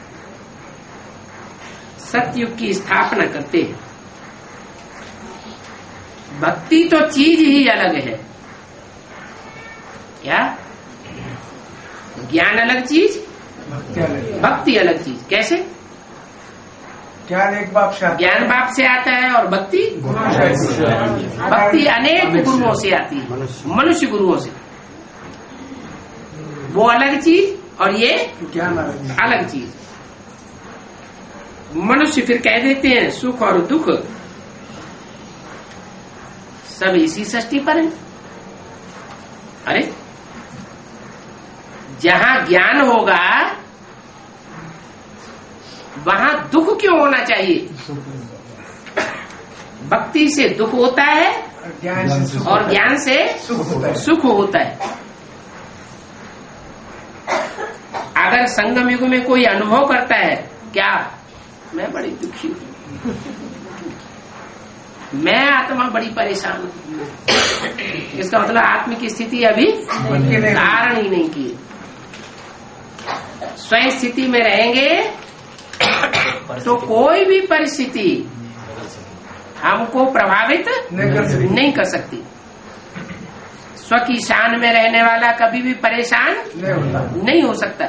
सतयुग की स्थापना करते हैं। भक्ति तो चीज ही अलग है। क्या? ज्ञान अलग चीज, भक्ति अलग चीज। कैसे? ज्ञान एक बाप से, ज्ञान बाप से आता है और भक्ति अनेक गुरुओं से आती है, मनुष्य गुरुओं से। वो अलग चीज और ये ज्ञान अलग चीज। मनुष्य फिर कह देते हैं सुख और दुख सब इसी सृष्टि पर है। अरे जहां ज्ञान होगा वहां दुख क्यों होना चाहिए? भक्ति से दुख होता है और ज्ञान से सुख होता है। अगर संगम युग में कोई अनुभव करता है, क्या मैं बड़ी दुखी हूं, मैं आत्मा बड़ी परेशान हूं, इसका मतलब आत्मा की स्थिति अभी धारण ही नहीं की। स्वयं स्थिति में रहेंगे तो कोई भी परिस्थिति हमको प्रभावित नहीं कर सकती। स्व की शान में रहने वाला कभी भी परेशान नहीं हो सकता।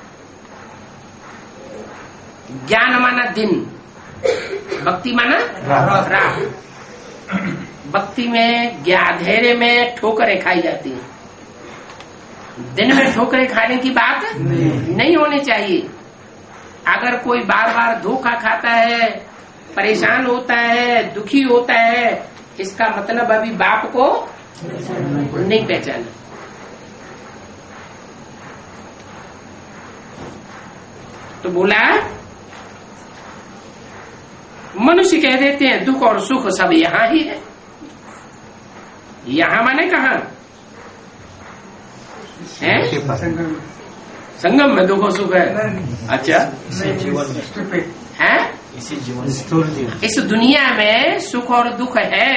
ज्ञान माना दिन, भक्ति माना रात। भक्ति में धैर्य में ठोकरें खाई जाती हैं। दिन में ठोकरें खाने की बात नहीं होनी चाहिए। अगर कोई बार बार धोखा खाता है, परेशान होता है, दुखी होता है, इसका मतलब अभी बाप को नहीं पहचाना। तो बोला मनुष्य कह देते हैं दुख और सुख सब यहाँ ही है। यहाँ माने कहाँ है? संगम में दुख और सुख है। अच्छा है? इस दुनिया में सुख और दुख है,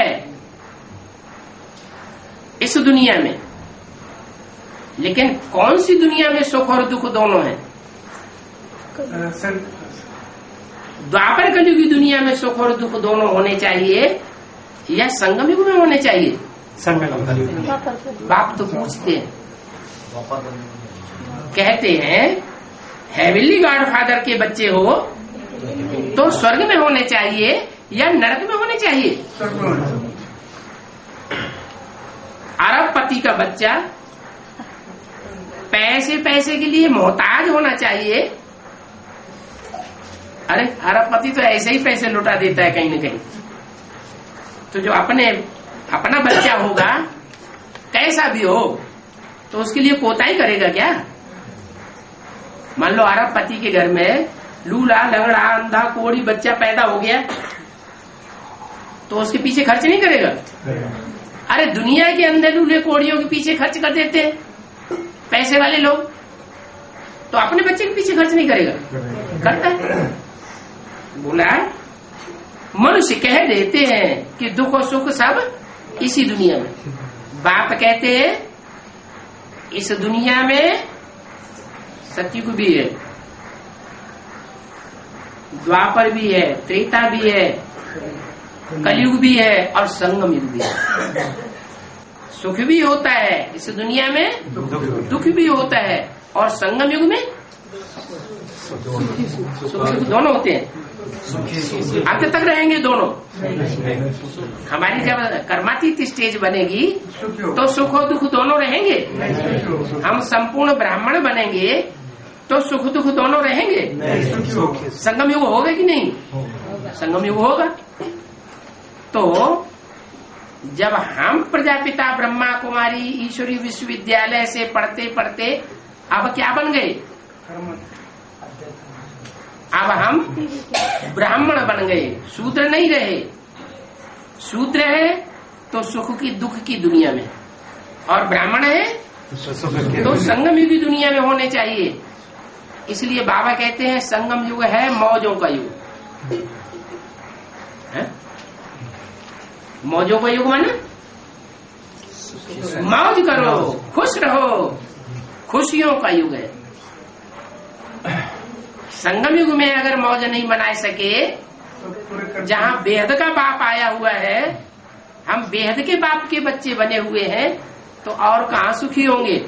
इस दुनिया में। लेकिन कौन सी दुनिया में सुख और दुख दोनों है? द्वापर कलयुग की दुनिया में सुख और दुख दोनों होने चाहिए या संगम युग में होने चाहिए? बाप तो पूछते हैं, कहते हैं हेवनली गॉडफादर के बच्चे हो तो स्वर्ग में होने चाहिए या नरक में होने चाहिए? अरबपति का बच्चा पैसे के लिए मोहताज होना चाहिए? अरे अरबपति तो ऐसे ही पैसे लुटा देता है कहीं न कहीं। तो जो अपना बच्चा होगा कैसा भी हो तो उसके लिए कोताही करेगा क्या? मान लो अरबपति के घर में लूला लंगड़ा अंधा कोड़ी बच्चा पैदा हो गया, तो उसके पीछे खर्च नहीं करेगा? अरे दुनिया के अंदर लूले कोड़ियों के पीछे खर्च कर देते हैं पैसे वाले लोग, तो अपने बच्चे के पीछे खर्च नहीं करेगा? करता है। बोला मनुष्य कह देते हैं कि दुख और सुख सब इसी दुनिया में। बाप कहते हैं इस दुनिया में सतयुग भी है, द्वापर भी है, त्रेता भी है, कलयुग भी है और संगम युग भी है। सुख भी होता है इस दुनिया में, दुख भी होता है, और संगम युग में सुख दोनों होते हैं। अंत तक रहेंगे दोनों। हमारी जब कर्मातीत स्टेज बनेगी तो सुख और दुख दोनों रहेंगे। हम संपूर्ण ब्राह्मण बनेंगे तो सुख दुख दोनों रहेंगे। संगम युग होगा कि नहीं? संगम युग होगा। तो जब हम प्रजापिता ब्रह्मा कुमारी ईश्वरी विश्वविद्यालय से पढ़ते पढ़ते अब क्या बन गए? अब हम ब्राह्मण बन गए, शूद्र नहीं रहे। शूद्र है तो सुख की दुख की दुनिया में, और ब्राह्मण है तो संगम युग की दुनिया में होने चाहिए। इसलिए बाबा कहते हैं संगम युग है मौजों का युग। मौजों का युग माने मौज करो, खुश रहो, खुशियों का युग है। संगम युग में अगर मौज नहीं मना सके, जहाँ बेहद का बाप आया हुआ है, हम बेहद के बाप के बच्चे बने हुए हैं, तो और कहाँ सुखी होंगे?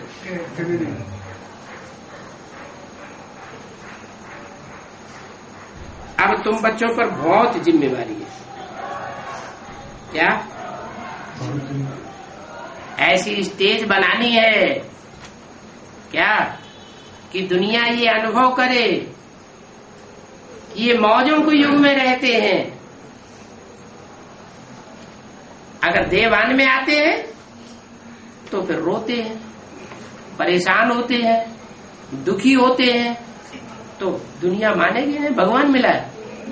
अब तुम बच्चों पर बहुत जिम्मेवारी है। क्या? ऐसी स्टेज बनानी है क्या कि दुनिया ये अनुभव करे, ये मौजों के युग में रहते हैं। अगर देवान में आते हैं तो फिर रोते हैं, परेशान होते हैं, दुखी होते हैं, तो दुनिया मानेगी नहीं भगवान मिला है?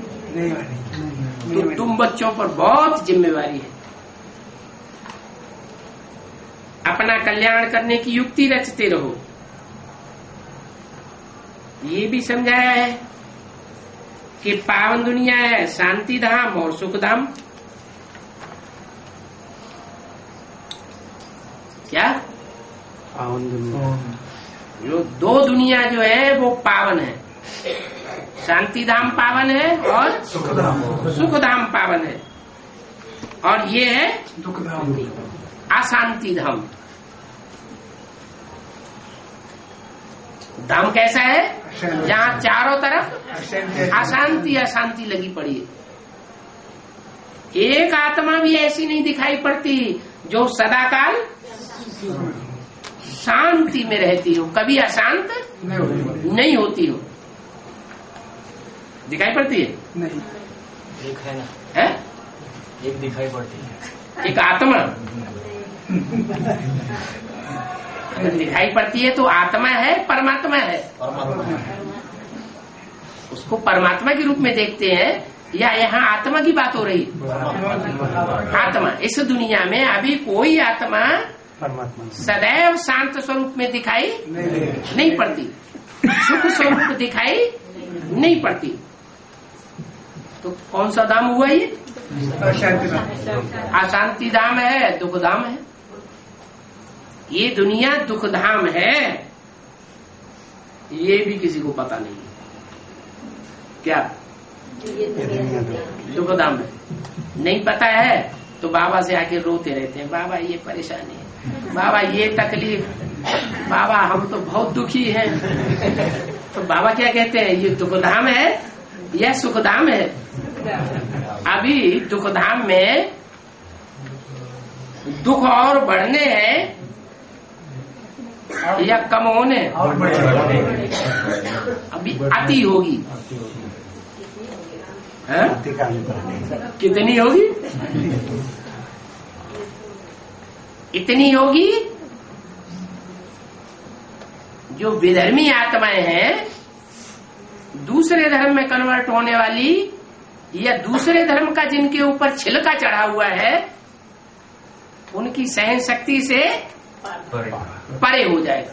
तो तुम बच्चों पर बहुत जिम्मेवारी है। अपना कल्याण करने की युक्ति रचते रहो। ये भी समझाया है कि पावन दुनिया है शांति धाम और सुख धाम। क्या? पावन दुनिया, जो दो दुनिया जो है वो पावन है। शांति धाम पावन है और सुख धाम पावन है, और ये है दुख धाम, अशांति धाम। धाम कैसा है? जहाँ चारों तरफ अशांति अशांति लगी पड़ी है। एक आत्मा भी ऐसी नहीं दिखाई पड़ती जो सदाकाल शांति में रहती हो, कभी अशांत नहीं होती हो। दिखाई पड़ती है? नहीं। एक है ना, है? एक दिखाई पड़ती है, एक आत्मा अगर दिखाई पड़ती है तो आत्मा है परमात्मा है? उसको परमात्मा के रूप में देखते हैं या यहाँ आत्मा की बात हो रही? आत्मा। इस दुनिया में अभी कोई आत्मा परमात्मा सदैव शांत स्वरूप में दिखाई नहीं पड़ती, सुख स्वरूप दिखाई नहीं पड़ती। तो कौन सा धाम हुआ ये? अशांति धाम है, दुख धाम है। ये दुनिया दुख धाम है, ये भी किसी को पता नहीं है। क्या दुख धाम है? नहीं पता है तो बाबा से आके रोते रहते हैं, बाबा ये परेशानी है, बाबा ये तकलीफ, बाबा हम तो बहुत दुखी हैं। तो बाबा क्या कहते हैं? ये दुख धाम है या सुख धाम है? अभी दुख धाम में दुख और बढ़ने हैं या कम होने? अभी अति होगी। कितनी होगी? इतनी होगी जो विधर्मी आत्माएं हैं दूसरे धर्म में कन्वर्ट होने वाली या दूसरे धर्म का जिनके ऊपर छिलका चढ़ा हुआ है उनकी सहन शक्ति से परे हो जाएगा।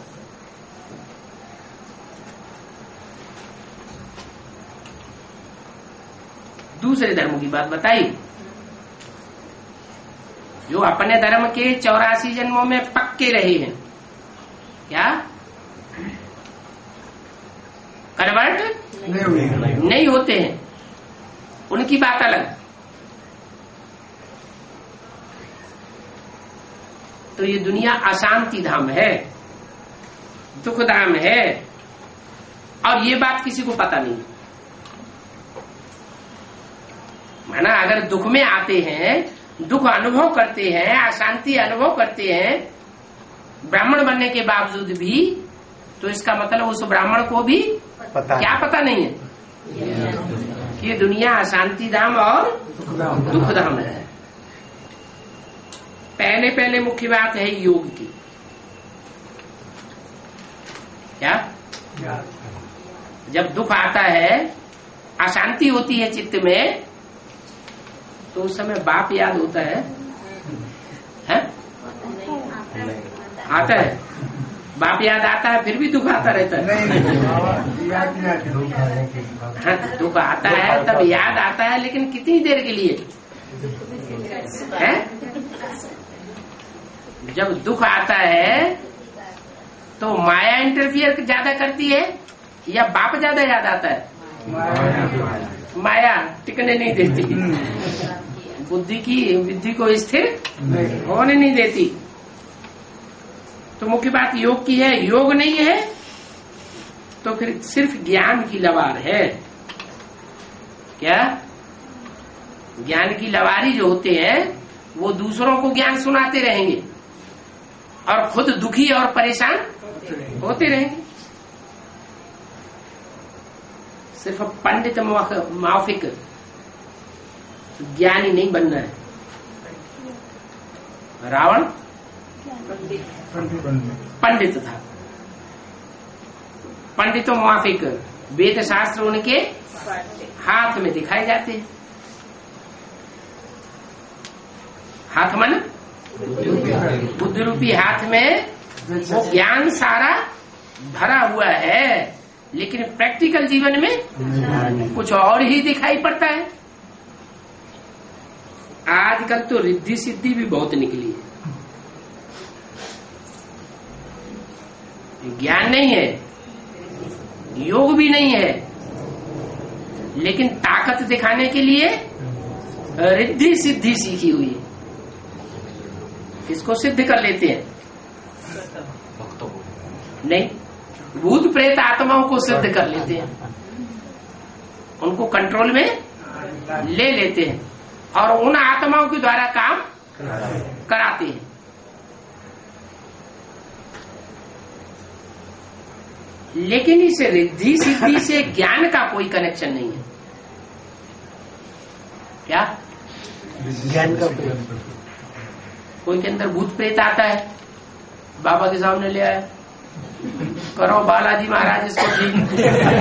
दूसरे धर्म की बात बताई, जो अपने धर्म के 84 जन्मों में पक्के रहे हैं, क्या कन्वर्ट नहीं होते हैं, उनकी बात अलग। तो ये दुनिया अशांति धाम है, दुख धाम है, और ये बात किसी को पता नहीं। माना अगर दुख में आते हैं, दुख अनुभव करते हैं, अशांति अनुभव करते हैं ब्राह्मण बनने के बावजूद भी, तो इसका मतलब उस ब्राह्मण को भी क्या पता नहीं है कि ये दुनिया अशांति धाम और दुख धाम है। पहले मुख्य बात है योग की। क्या जब दुख आता है, अशांति होती है चित्त में, तो उस समय बाप याद होता है? आता है, बाप याद आता है, फिर भी दुख आता रहता है। हाँ, दुख आता है तब याद आता है, लेकिन कितनी देर के लिए है? जब दुख आता है तो माया इंटरफियर ज्यादा करती है या बाप ज्यादा याद आता है? माया टिकने नहीं देती, बुद्धि को स्थिर होने नहीं देती। तो मुख्य बात योग की है। योग नहीं है तो फिर सिर्फ ज्ञान की लवार है। क्या ज्ञान की लवारी जो होते हैं वो दूसरों को ज्ञान सुनाते रहेंगे और खुद दुखी और परेशान होते रहेंगे। सिर्फ पंडित माफिक ज्ञानी नहीं बनना है। रावण पंडित था, पंडितों माफिक, वेद शास्त्र उनके हाथ में दिखाए जाते हैं। हाथ मन बुद्धि रूपी हाथ में वो ज्ञान सारा भरा हुआ है, लेकिन प्रैक्टिकल जीवन में कुछ और ही दिखाई पड़ता है। आजकल तो रिद्धि सिद्धि भी बहुत निकली है, ज्ञान नहीं है, योग भी नहीं है, लेकिन ताकत दिखाने के लिए रिद्धि सिद्धि सीखी हुई है। इसको सिद्ध कर लेते हैं, नहीं, भूत प्रेत आत्माओं को सिद्ध कर लेते हैं, उनको कंट्रोल में ले लेते हैं और उन आत्माओं के द्वारा काम कराते हैं। लेकिन इस रिद्धि सिद्धि से ज्ञान का कोई कनेक्शन नहीं है। क्या ज्ञान का कोई के अंदर भूत प्रेत आता है, बाबा के सामने ले आया, करो बालाजी महाराज इसको ठीक।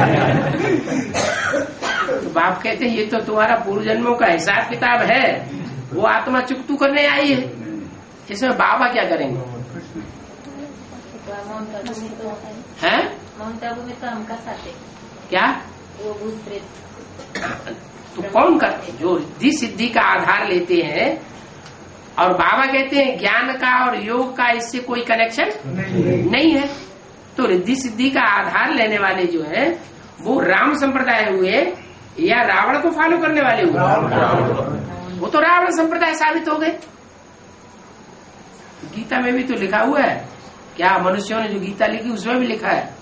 तो बाप कहते हैं ये तो तुम्हारा पूर्व जन्मों का हिसाब किताब है, वो आत्मा चुकतू करने आई है, इसमें बाबा क्या करेंगे? हैं? माउंट आबू में तो हमका साथ है। क्या वो भूत प्रेत तो कौन करते? जो रिद्धि सिद्धि का आधार लेते हैं, और बाबा कहते हैं ज्ञान का और योग का इससे कोई कनेक्शन नहीं है। तो रिद्धि सिद्धि का आधार लेने वाले जो है वो राम संप्रदाय हुए या रावण को फॉलो करने वाले हुए? वो तो रावण संप्रदाय साबित हो गए। गीता में भी तो लिखा हुआ है, क्या मनुष्यों ने जो गीता लिखी उसमें भी लिखा है,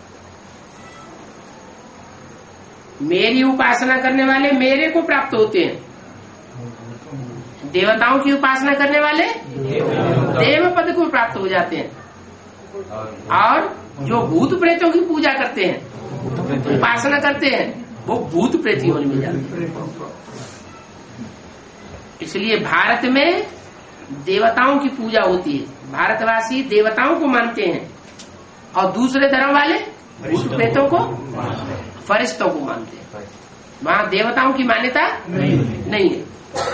मेरी उपासना करने वाले मेरे को प्राप्त होते हैं, देवताओं की उपासना करने वाले देव पद को प्राप्त हो जाते हैं, और जो भूत प्रेतों की पूजा करते हैं, उपासना करते हैं, वो भूत प्रेत योनि में जाते हैं। इसलिए भारत में देवताओं की पूजा होती है, भारतवासी देवताओं को मानते हैं और दूसरे धर्म वाले भूत प्रेतों को फरिश्तों को मानते हैं, वहाँ देवताओं की मान्यता नहीं है।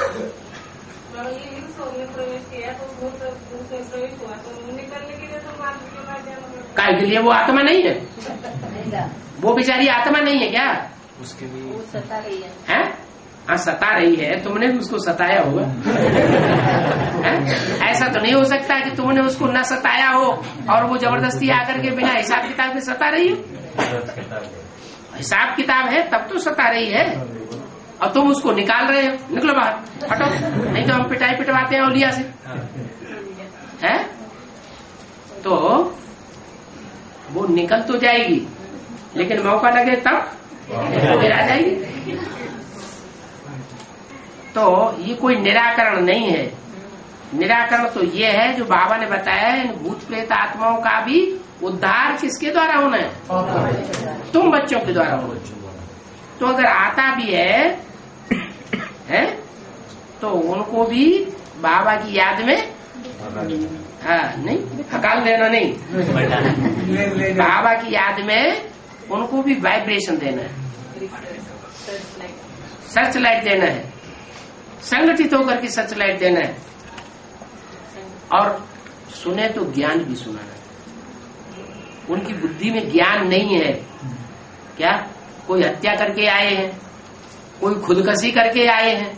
काय के लिए वो आत्मा नहीं है, वो बेचारी आत्मा नहीं है क्या? उसके भी वो सता रही है। हैं? हाँ सता रही है, तुमने भी उसको सताया होगा। ऐसा तो नहीं हो सकता कि तुमने उसको न सताया हो और वो जबरदस्ती आकर के बिना हिसाब किताब के सता रही हो। हिसाब किताब है तब तो सता रही है, और तुम उसको निकाल रहे हो, निकलो बाहर, हटो, नहीं तो हम पिटाई पिटवाते हैं औलिया से। है तो वो निकल तो जाएगी, लेकिन मौका लगे तब फिर आ जाएगी। तो ये कोई निराकरण नहीं है। निराकरण तो ये है जो बाबा ने बताया है, भूत प्रेत आत्माओं का भी उद्धार किसके द्वारा होना है? तुम बच्चों के द्वारा होना। तो अगर आता भी है तो उनको भी बाबा की याद में नहीं हकाल देना, नहीं बाबा की याद में उनको भी वाइब्रेशन देना है, सर्च लाइट देना है, संगठित होकर के सर्च लाइट देना है, और सुने तो ज्ञान भी सुनाना है। उनकी बुद्धि में ज्ञान नहीं है क्या? कोई हत्या करके आए हैं, कोई खुदकशी करके आए हैं,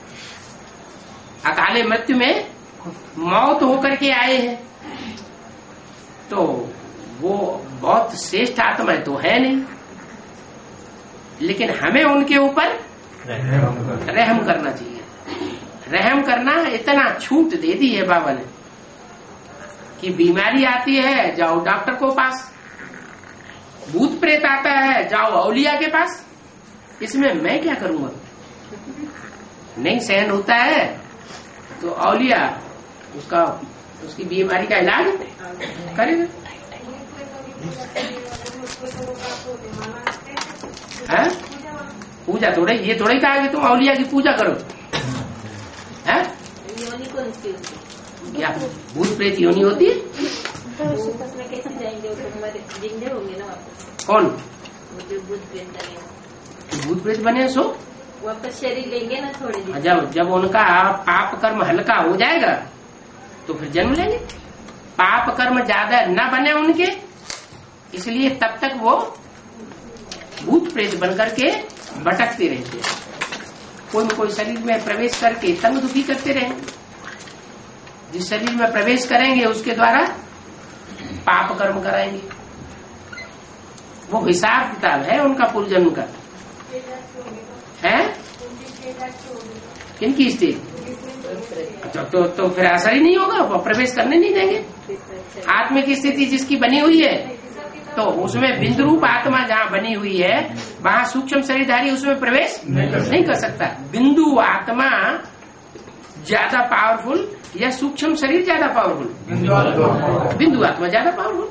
अकाले मृत्यु में मौत होकर के आए हैं, तो वो बहुत श्रेष्ठ आत्मा तो है नहीं, लेकिन हमें उनके ऊपर रहम करना चाहिए। रहम करना, इतना छूट दे दी है बाबा ने कि बीमारी आती है जाओ डॉक्टर को पास, भूत प्रेत आता है जाओ औलिया के पास। इसमें मैं क्या करूंगा? नहीं सहन होता है तो औलिया उसकी बीमारी का इलाज करेगा। है पूजा थोड़े, ये थोड़ा ही कहा कि तुम औलिया की पूजा करो। है क्या भूत प्रेत योनि होती है? उसमें कैसे जाएंगे? जिंदे होंगे ना वापस। कौन? जो भूत प्रेत बने, भूत प्रेत बने सो वापस शरीर लेंगे ना थोड़े दिन। जब उनका पाप कर्म हल्का हो जाएगा तो फिर जन्म लेंगे। पाप कर्म ज्यादा न बने उनके, इसलिए तब तक वो भूत प्रेत बनकर के भटकते रहते हैं, कोई न कोई शरीर में प्रवेश करके तंग दुखी करते रहेंगे। जिस शरीर में प्रवेश करेंगे उसके द्वारा पाप कर्म कराएंगे। वो हिसाब किताब है उनका पूर्वजन्म का। है किनकी स्थिति? तो फिर असर ही नहीं होगा, वो प्रवेश करने नहीं देंगे। आत्मा की स्थिति जिसकी बनी हुई है, तो उसमें बिंदु रूप आत्मा जहाँ बनी हुई है वहाँ सूक्ष्म शरीरधारी उसमें प्रवेश नहीं कर सकता। बिंदु आत्मा ज्यादा पावरफुल या सूक्ष्म शरीर ज्यादा पावरफुल? बिंदु आत्मा ज्यादा पावरफुल।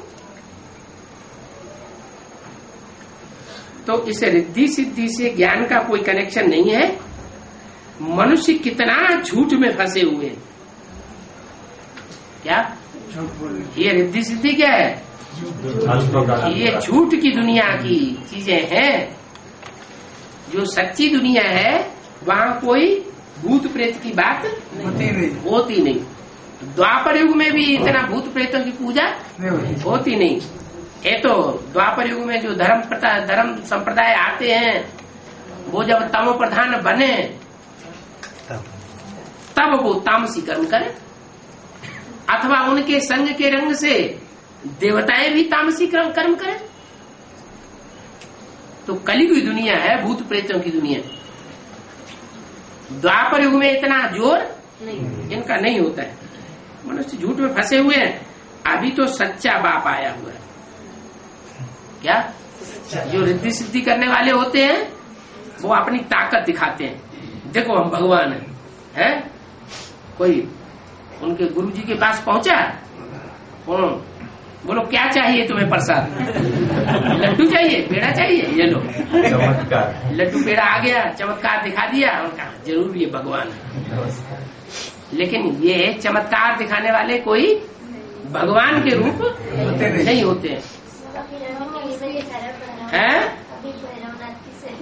तो इस रिद्धि सिद्धि से ज्ञान का कोई कनेक्शन नहीं है। मनुष्य कितना झूठ में फंसे हुए हैं। क्या ये रिद्धि सिद्धि क्या है? ये झूठ की दुनिया की चीजें हैं। जो सच्ची दुनिया है वहाँ कोई भूत प्रेत की बात होती नहीं। द्वापर युग में भी इतना भूत प्रेतों की पूजा होती नहीं। ये तो द्वापर युग में जो धर्म संप्रदाय आते हैं, वो जब तमो प्रधान बने तब वो तामसी कर्म करें, अथवा उनके संग के रंग से देवताएं भी तामसी कर्म करें। तो कलियुग दुनिया है भूत प्रेतों की दुनिया। द्वापर युग में इतना जोर इनका नहीं होता है। मनुष्य झूठ में फंसे हुए हैं। अभी तो सच्चा बाप आया हुआ है। क्या जो रिद्धि सिद्धि करने वाले होते हैं वो अपनी ताकत दिखाते हैं, देखो हम भगवान हैं। कोई उनके गुरुजी के पास पहुंचा, बोलो क्या चाहिए तुम्हें प्रसाद? लड्डू चाहिए, पेड़ा चाहिए, ये लो लड्डू पेड़ा आ गया, चमत्कार दिखा दिया। उनका जरूर ये भगवान है। लेकिन ये चमत्कार दिखाने वाले कोई भगवान के रूप नहीं होते हैं।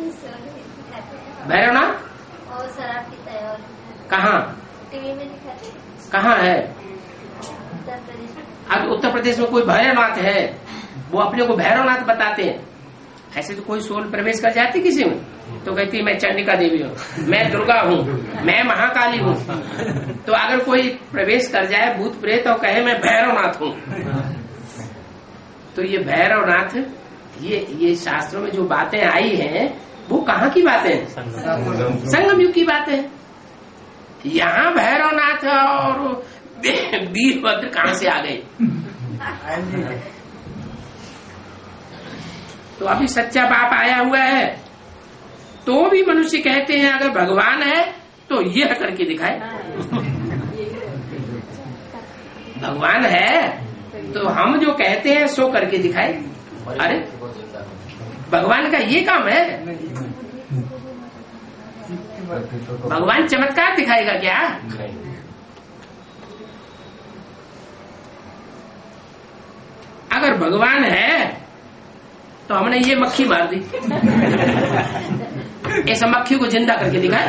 भैरवनाथ और शराब पीता है और कहाँ टीवी में दिखाते हैं कहाँ है? उत्तर प्रदेश में। अब उत्तर प्रदेश में कोई भैरवनाथ है, वो अपने को भैरवनाथ बताते हैं। ऐसे तो कोई सोल प्रवेश कर जाती किसी में तो कहती मैं चंडिका देवी हूँ, मैं दुर्गा हूँ, मैं महाकाली हूँ। तो अगर कोई प्रवेश कर जाए भूत प्रेत और कहे मैं भैरवनाथ हूँ, तो ये भैरवनाथ, ये शास्त्रों में जो बातें आई हैं वो कहाँ की बातें हैं? संगम युग की बातें हैं। यहाँ भैरवनाथ और वीरभद्र कहाँ से आ गए? तो अभी सच्चा बाप आया हुआ है तो भी मनुष्य कहते हैं अगर भगवान है तो ये करके दिखाए। भगवान है तो हम जो कहते हैं सो करके दिखाए। अरे भगवान का ये काम है? भगवान चमत्कार दिखाएगा क्या? अगर भगवान है तो हमने ये मक्खी मार दी, ऐसा मक्खी को जिंदा करके दिखाए।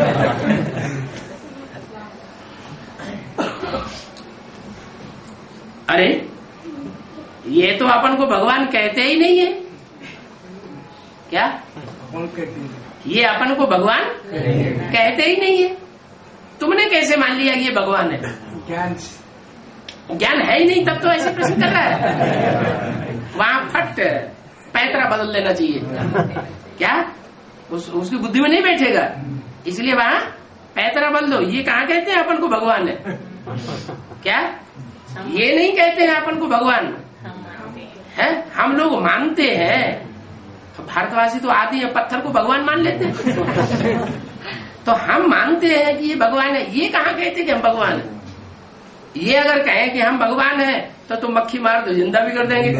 अरे ये तो अपन को भगवान कहते ही नहीं है क्या? ये अपन को भगवान कहते ही नहीं है। तुमने कैसे मान लिया ये भगवान है? ज्ञान है ही नहीं, तब तो ऐसे प्रश्न कर रहा है। वहां फट पैतरा बदल लेना चाहिए क्या? उसकी बुद्धि में नहीं बैठेगा, इसलिए वहां पैतरा बदल दो। ये कहाँ कहते हैं अपन को भगवान है क्या? ये नहीं कहते हैं अपन को भगवान है। हम लोग मानते हैं, भारतवासी तो आदि है पत्थर को भगवान मान लेते हैं। तो हम मानते हैं कि ये भगवान है। ये कहाँ कहते कि हम भगवान है? ये अगर कहें कि हम भगवान है तो तुम मक्खी मार दो, जिंदा भी कर देंगे।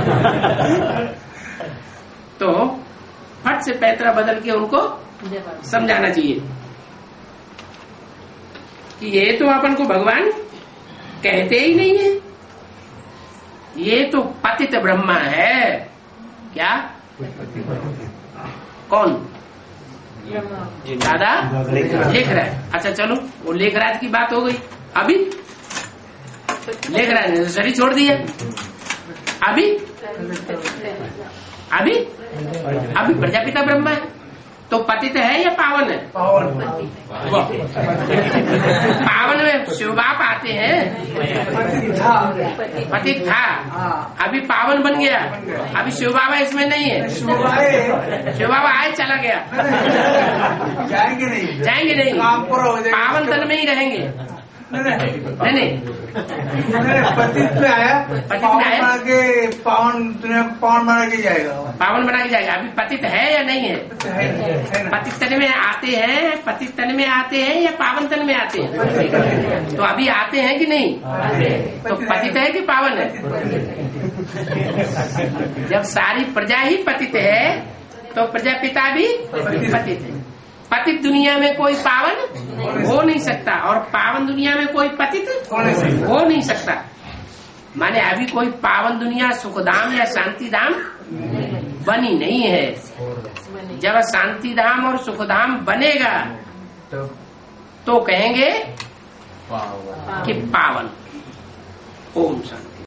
तो फट से पैतरा बदल के उनको समझाना चाहिए कि ये तो अपन को भगवान कहते ही नहीं है, ये तो पतित ब्रह्मा है। क्या? कौन? दादा लिख रहा है। अच्छा चलो, वो लेखराज की बात हो गई। अभी लेखराज ने शरीर छोड़ दिया। अभी अभी अभी प्रजापिता ब्रह्मा है तो पतित है या पावन है? पावन में शिव बाप आते हैं। पतित था, अभी पावन बन गया। अभी शिव बाबा इसमें नहीं है। शिव बाबा आए चला गया, जाएंगे नहीं, पावन तन में ही रहेंगे। नहीं पतित में आया, पावन बना के जाएगा। पावन बना के जाएगा। अभी पतित है या नहीं है? पतित तन में आते हैं, पतित तन में आते हैं या पावन तन में आते हैं? तो अभी आते हैं कि नहीं? तो पतित है कि पावन है? जब सारी प्रजा ही पतित है तो प्रजापिता भी पतित है। पतित दुनिया में कोई पावन हो नहीं सकता और पावन दुनिया में कोई पतित हो नहीं सकता। माने अभी कोई पावन दुनिया सुखधाम या शांतिधाम बनी नहीं है। जब शांतिधाम और सुखधाम बनेगा तो कहेंगे कि पावन। ओम शांति।